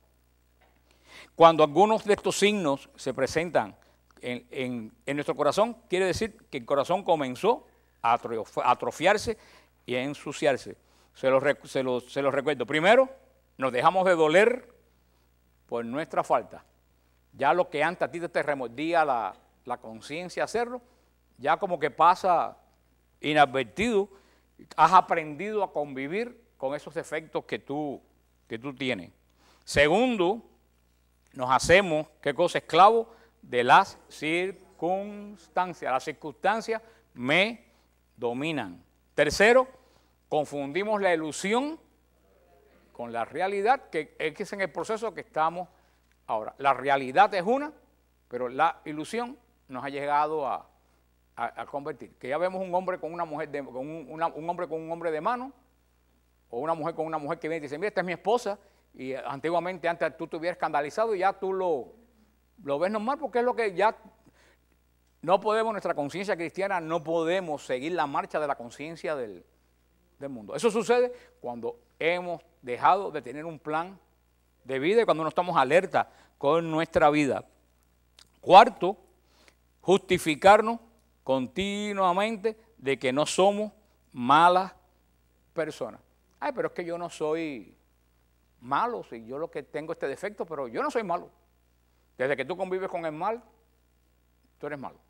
Cuando algunos de estos signos se presentan en, en, en nuestro corazón, quiere decir que el corazón comenzó a atrofiarse y a ensuciarse. Se los, se los, se los recuerdo. Primero, nos dejamos de doler por nuestra falta. Ya lo que antes a ti te remordía la, la conciencia hacerlo, ya como que pasa inadvertido. Has aprendido a convivir con esos defectos que tú, que tú tienes. Segundo, nos hacemos, ¿qué cosa? Esclavos de las circunstancias. Las circunstancias me dominan. Tercero, confundimos la ilusión con la realidad, que es en el proceso que estamos ahora. La realidad es una, pero la ilusión nos ha llegado a... A, a convertir, que ya vemos un hombre con una mujer, de, con un, una, un hombre con un hombre de mano, o una mujer con una mujer que viene y dice, mira, esta es mi esposa, y antiguamente antes tú te hubieras escandalizado y ya tú lo, lo ves normal, porque es lo que ya no podemos, nuestra conciencia cristiana, no podemos seguir la marcha de la conciencia del, del mundo. Eso sucede cuando hemos dejado de tener un plan de vida y cuando no estamos alerta con nuestra vida. Cuarto, justificarnos continuamente de que no somos malas personas. Ay, pero es que yo no soy malo, si yo lo que tengo este defecto, pero yo no soy malo. Desde que tú convives con el mal, tú eres malo.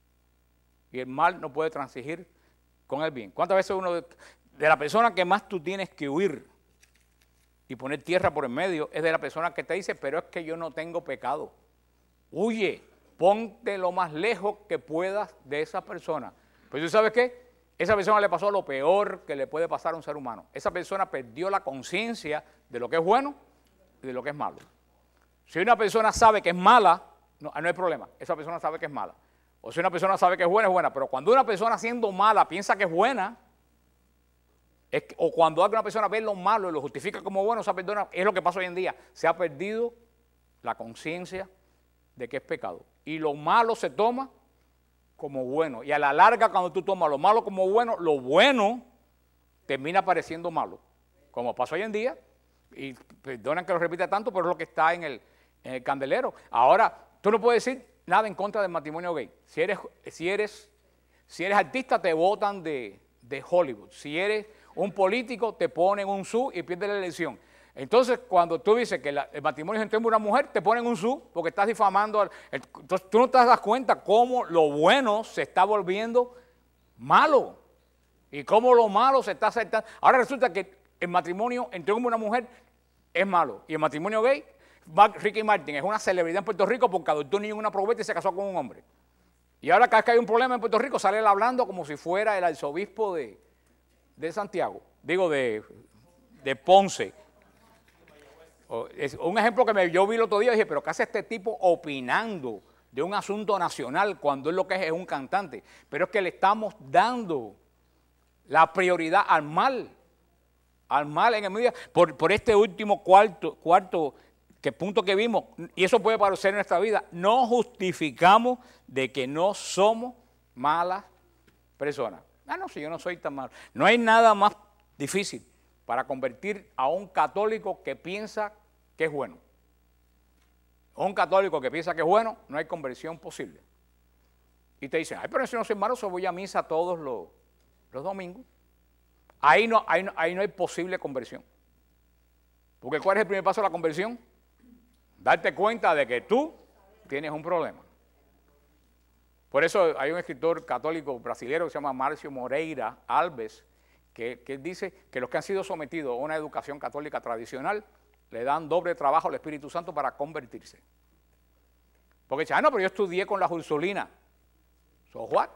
Y el mal no puede transigir con el bien. ¿Cuántas veces uno, de, de la persona que más tú tienes que huir y poner tierra por en medio, es de la persona que te dice, pero es que yo no tengo pecado? Huye. Ponte lo más lejos que puedas de esa persona. Pues ¿tú sabes qué? Esa persona le pasó lo peor que le puede pasar a un ser humano. Esa persona perdió la conciencia de lo que es bueno y de lo que es malo. Si una persona sabe que es mala, no, no hay problema. Esa persona sabe que es mala. O si una persona sabe que es buena, es buena. Pero cuando una persona siendo mala piensa que es buena, es que, o cuando una persona ve lo malo y lo justifica como bueno, esa persona, es lo que pasa hoy en día. Se ha perdido la conciencia de que es pecado. Y lo malo se toma como bueno. Y a la larga, cuando tú tomas lo malo como bueno, lo bueno termina pareciendo malo, como pasa hoy en día, y perdonan que lo repita tanto, pero es lo que está en el, en el candelero. Ahora, tú no puedes decir nada en contra del matrimonio gay. Si eres, si eres, si eres artista, te votan de, de Hollywood. Si eres un político, te ponen un su y pierdes la elección. Entonces, cuando tú dices que la, el matrimonio es entre hombre y una mujer, te ponen un su porque estás difamando. Al, el, entonces, tú no te das cuenta cómo lo bueno se está volviendo malo y cómo lo malo se está aceptando. Ahora resulta que el matrimonio entre un hombre y una mujer es malo y el matrimonio gay, Ricky Martin es una celebridad en Puerto Rico porque adoptó un niño en una probeta y se casó con un hombre. Y ahora cada vez que hay un problema en Puerto Rico sale él hablando como si fuera el arzobispo de, de Santiago, digo de, de Ponce. Es un ejemplo que me, yo vi el otro día y dije, pero ¿qué hace este tipo opinando de un asunto nacional cuando él lo que es es un cantante? Pero es que le estamos dando la prioridad al mal, al mal en el medio, por, por este último cuarto, cuarto que punto que vimos, y eso puede parecer en nuestra vida, no justificamos de que no somos malas personas. Ah, no, si yo no soy tan malo. No hay nada más difícil para convertir a un católico que piensa que es bueno. A un católico que piensa que es bueno, no hay conversión posible. Y te dicen, ay, pero si no soy malo, so voy a misa todos los, los domingos. Ahí no, ahí, no, ahí no hay posible conversión. Porque ¿cuál es el primer paso de la conversión? Darte cuenta de que tú tienes un problema. Por eso hay un escritor católico brasileño que se llama Márcio Moreira Alves, que, que dice que los que han sido sometidos a una educación católica tradicional le dan doble trabajo al Espíritu Santo para convertirse. Porque dice, ah, no, pero yo estudié con la Ursulina. ¿So what?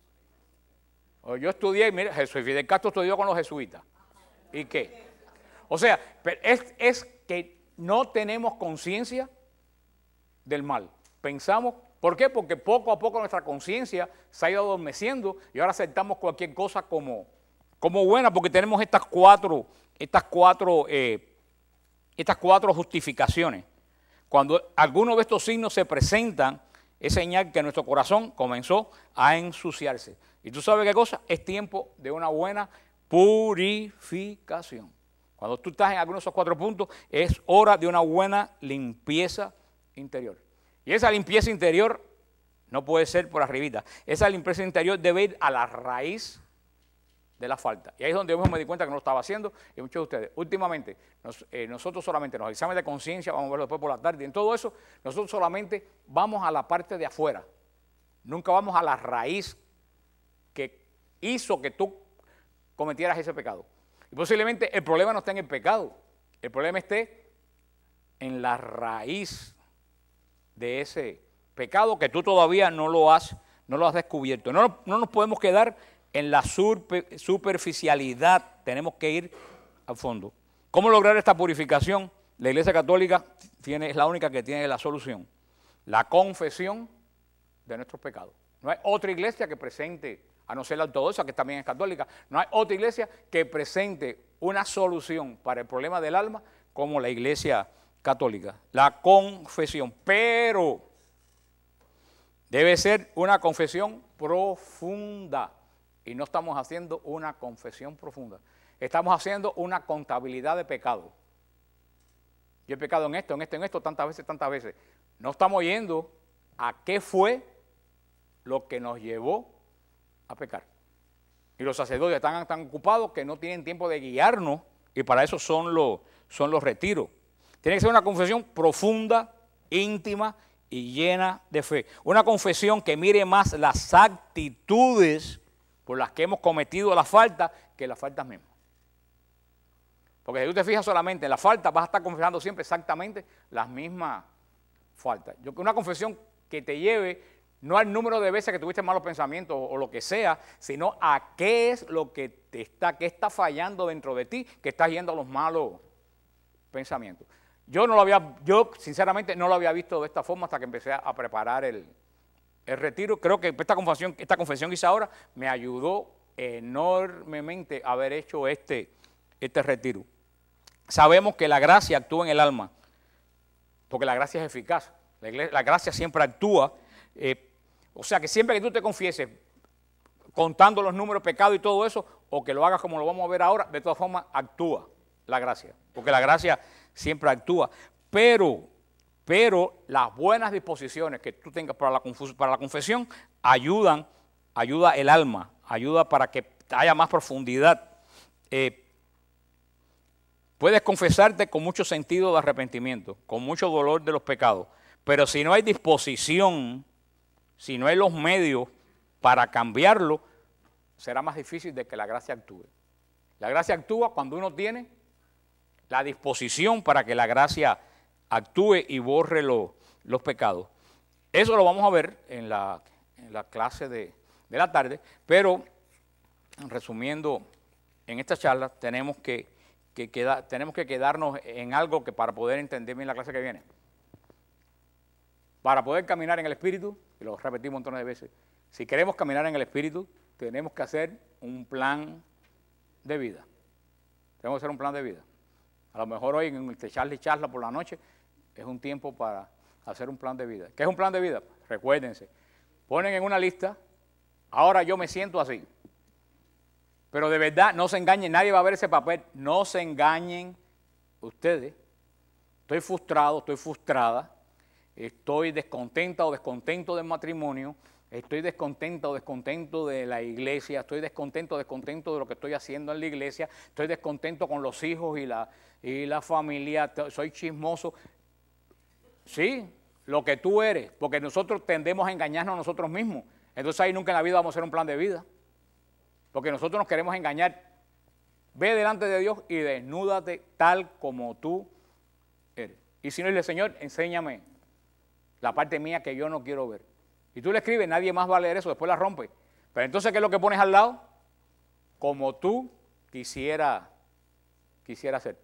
O yo estudié, mira, Jesús Fidel Castro estudió con los jesuitas. ¿Y qué? O sea, es, es que no tenemos conciencia del mal. Pensamos, ¿por qué? Porque poco a poco nuestra conciencia se ha ido adormeciendo y ahora aceptamos cualquier cosa como, como buena porque tenemos estas cuatro, estas cuatro, eh, estas cuatro justificaciones. Cuando alguno de estos signos se presentan, es señal que nuestro corazón comenzó a ensuciarse. ¿Y tú sabes qué cosa? Es tiempo de una buena purificación. Cuando tú estás en alguno de esos cuatro puntos, es hora de una buena limpieza interior. Y esa limpieza interior no puede ser por arribita. Esa limpieza interior debe ir a la raíz de la falta. Y ahí es donde yo me di cuenta que no lo estaba haciendo, y muchos de ustedes. Últimamente, nos, eh, nosotros solamente en los exámenes de conciencia, vamos a verlo después por la tarde, y en todo eso, nosotros solamente vamos a la parte de afuera. Nunca vamos a la raíz que hizo que tú cometieras ese pecado. Y posiblemente el problema no esté en el pecado, el problema esté en la raíz de ese pecado que tú todavía no lo has, no lo has descubierto. No, no nos podemos quedar en la super, superficialidad, tenemos que ir al fondo. ¿Cómo lograr esta purificación? La Iglesia Católica tiene, es la única que tiene la solución, la confesión de nuestros pecados. No hay otra iglesia que presente, a no ser la ortodoxa, que también es católica, no hay otra iglesia que presente una solución para el problema del alma como la Iglesia Católica. La confesión, pero debe ser una confesión profunda. Y no estamos haciendo una confesión profunda. Estamos haciendo una contabilidad de pecado. Yo he pecado en esto, en esto, en esto, tantas veces, tantas veces. No estamos yendo a qué fue lo que nos llevó a pecar. Y los sacerdotes están tan ocupados que no tienen tiempo de guiarnos y para eso son los, son los retiros. Tiene que ser una confesión profunda, íntima y llena de fe. Una confesión que mire más las actitudes por las que hemos cometido la falta que las faltas mismas. Porque si tú te fijas solamente en la falta, vas a estar confesando siempre exactamente las mismas faltas. Yo, una confesión que te lleve no al número de veces que tuviste malos pensamientos o, o lo que sea, sino a qué es lo que te está, qué está fallando dentro de ti, que estás yendo a los malos pensamientos. Yo no lo había, yo sinceramente no lo había visto de esta forma hasta que empecé a, a preparar el, el retiro. Creo que esta confesión, esta confesión que hice ahora me ayudó enormemente a haber hecho este, este retiro. Sabemos que la gracia actúa en el alma, porque la gracia es eficaz. La, iglesia, la gracia siempre actúa. Eh, o sea que siempre que tú te confieses, contando los números de pecado y todo eso, o que lo hagas como lo vamos a ver ahora, de todas formas actúa la gracia, porque la gracia siempre actúa. Pero, pero las buenas disposiciones que tú tengas para la, para la confesión ayudan, ayuda el alma, ayuda para que haya más profundidad. Eh, puedes confesarte con mucho sentido de arrepentimiento, con mucho dolor de los pecados, pero si no hay disposición, si no hay los medios para cambiarlo, será más difícil de que la gracia actúe. La gracia actúa cuando uno tiene la disposición para que la gracia actúe y borre lo, los pecados. Eso lo vamos a ver en la, en la clase de, de la tarde, pero resumiendo, en esta charla tenemos que, que, queda, tenemos que quedarnos en algo que para poder entender bien la clase que viene. Para poder caminar en el Espíritu, y lo repetí un montón de veces, si queremos caminar en el Espíritu, tenemos que hacer un plan de vida. Tenemos que hacer un plan de vida. A lo mejor hoy en este charla y charla por la noche es un tiempo para hacer un plan de vida. ¿Qué es un plan de vida? Recuérdense, ponen en una lista, ahora yo me siento así. Pero de verdad, no se engañen, nadie va a ver ese papel, no se engañen ustedes. Estoy frustrado, estoy frustrada, estoy descontenta o descontento del matrimonio, estoy descontenta o descontento de la iglesia, estoy descontento o descontento de lo que estoy haciendo en la iglesia, estoy descontento con los hijos y la, y la familia, soy chismoso. Sí, lo que tú eres, porque nosotros tendemos a engañarnos a nosotros mismos. Entonces ahí nunca en la vida vamos a hacer un plan de vida, porque nosotros nos queremos engañar. Ve delante de Dios y desnúdate tal como tú eres. Y si no, dile, Señor, enséñame la parte mía que yo no quiero ver. Y tú le escribes, nadie más va a leer eso, después la rompe. Pero entonces, ¿qué es lo que pones al lado? Como tú quisiera, quisiera ser.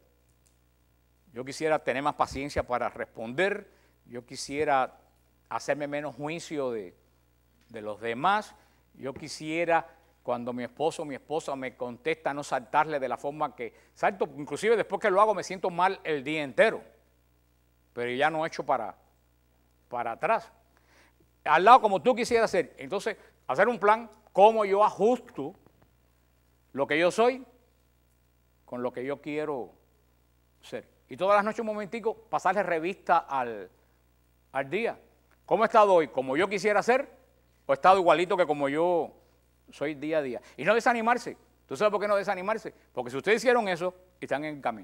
Yo quisiera tener más paciencia para responder, yo quisiera hacerme menos juicio de, de los demás, yo quisiera, cuando mi esposo o mi esposa me contesta, no saltarle de la forma que salto, inclusive después que lo hago me siento mal el día entero, pero ya no he hecho para, para atrás. Al lado como tú quisieras ser, entonces hacer un plan, cómo yo ajusto lo que yo soy con lo que yo quiero ser. Y todas las noches un momentico pasarle revista al, al día. ¿Cómo he estado hoy? ¿Como yo quisiera ser? ¿O he estado igualito que como yo soy día a día? Y no desanimarse. ¿Tú sabes por qué no desanimarse? Porque si ustedes hicieron eso, están en el camino.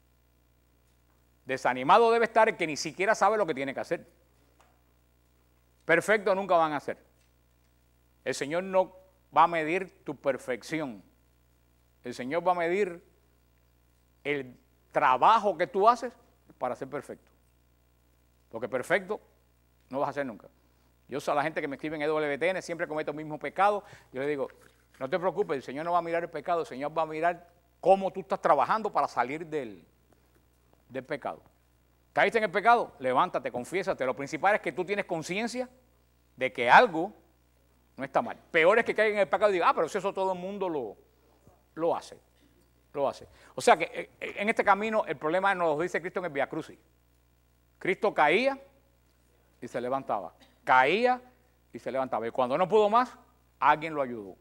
Desanimado debe estar el que ni siquiera sabe lo que tiene que hacer. Perfecto nunca van a ser. El Señor no va a medir tu perfección. El Señor va a medir el trabajo que tú haces para ser perfecto. Porque perfecto no vas a ser nunca. Yo soy a la gente que me escribe en E W T N, siempre cometo el mismo pecado. Yo le digo, no te preocupes, el Señor no va a mirar el pecado, el Señor va a mirar cómo tú estás trabajando para salir del, del pecado. ¿Caíste en el pecado? Levántate, confiésate. Lo principal es que tú tienes conciencia de que algo no está mal. Peor es que caigan en el pecado y digan, ah, pero eso todo el mundo lo, lo hace. Lo hace. O sea que en este camino el problema nos lo dice Cristo en el Via Crucis. Cristo caía y se levantaba. Caía y se levantaba. Y cuando no pudo más, alguien lo ayudó.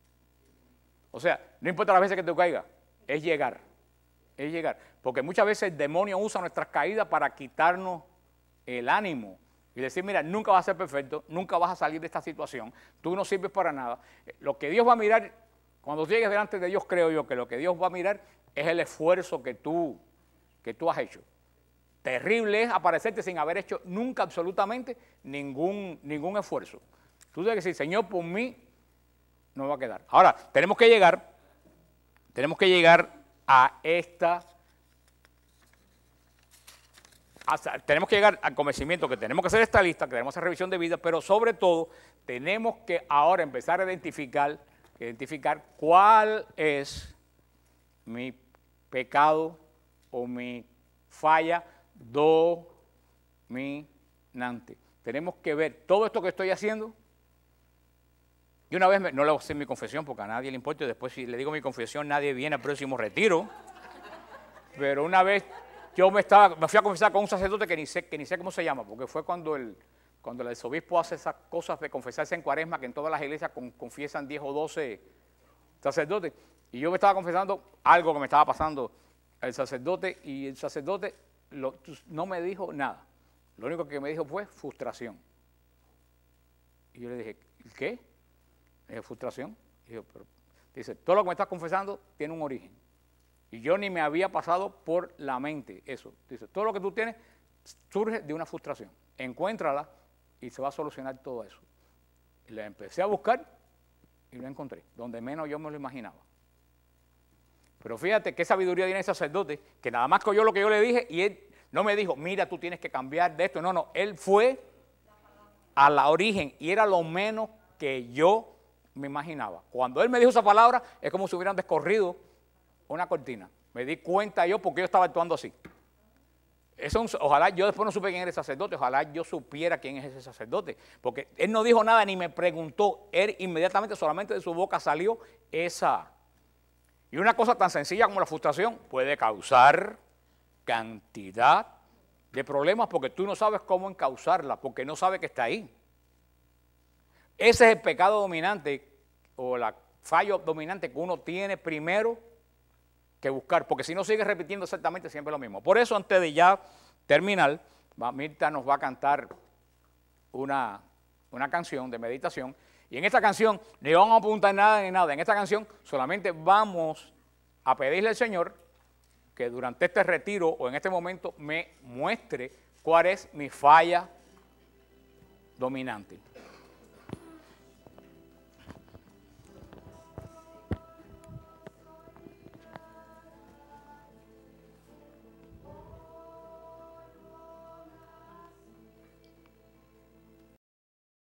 O sea, no importa las veces que tú caigas, es llegar. Es llegar. Porque muchas veces el demonio usa nuestras caídas para quitarnos el ánimo. Y decir, mira, nunca vas a ser perfecto, nunca vas a salir de esta situación, tú no sirves para nada. Lo que Dios va a mirar, cuando llegues delante de Dios, creo yo que lo que Dios va a mirar es el esfuerzo que tú, que tú has hecho. Terrible es aparecerte sin haber hecho nunca absolutamente ningún, ningún esfuerzo. Tú debes decir, Señor, por mí no va a quedar. Ahora, tenemos que llegar, tenemos que llegar a esta... Hasta, tenemos que llegar al convencimiento que tenemos que hacer esta lista, que tenemos que hacer revisión de vida, pero sobre todo tenemos que ahora empezar a identificar, identificar cuál es mi pecado o mi falla dominante. Tenemos que ver todo esto que estoy haciendo. Y una vez, me, no le voy a hacer mi confesión porque a nadie le importa, y después si le digo mi confesión nadie viene al próximo retiro, pero una vez... Yo me, estaba, me fui a confesar con un sacerdote que ni sé, que ni sé cómo se llama, porque fue cuando el, cuando el arzobispo hace esas cosas de confesarse en cuaresma, que en todas las iglesias con, confiesan diez o doce sacerdotes. Y yo me estaba confesando algo que me estaba pasando al sacerdote y el sacerdote lo, no me dijo nada. Lo único que me dijo fue frustración. Y yo le dije, ¿qué? Le dije, frustración. Y yo, pero, dice, todo lo que me estás confesando tiene un origen. Y yo ni me había pasado por la mente eso. Dice, todo lo que tú tienes surge de una frustración. Encuéntrala y se va a solucionar todo eso. Y la empecé a buscar y lo encontré, donde menos yo me lo imaginaba. Pero fíjate qué sabiduría tiene el sacerdote, que nada más que oyó lo que yo le dije y él no me dijo, mira, tú tienes que cambiar de esto. No, no, él fue a la origen y era lo menos que yo me imaginaba. Cuando él me dijo esa palabra, es como si hubieran descorrido una cortina. Me di cuenta yo porque yo estaba actuando así. Eso, ojalá yo después no supe quién era el sacerdote, ojalá yo supiera quién es ese sacerdote, porque él no dijo nada ni me preguntó, él inmediatamente solamente de su boca salió esa. Y una cosa tan sencilla como la frustración puede causar cantidad de problemas porque tú no sabes cómo encauzarla, porque no sabes que está ahí. Ese es el pecado dominante o el fallo dominante que uno tiene primero que buscar, porque si no sigue repitiendo exactamente siempre lo mismo. Por eso, antes de ya terminar, Mirta nos va a cantar una, una canción de meditación, y en esta canción ni vamos a apuntar nada ni nada, en esta canción solamente vamos a pedirle al Señor que durante este retiro o en este momento me muestre cuál es mi falla dominante.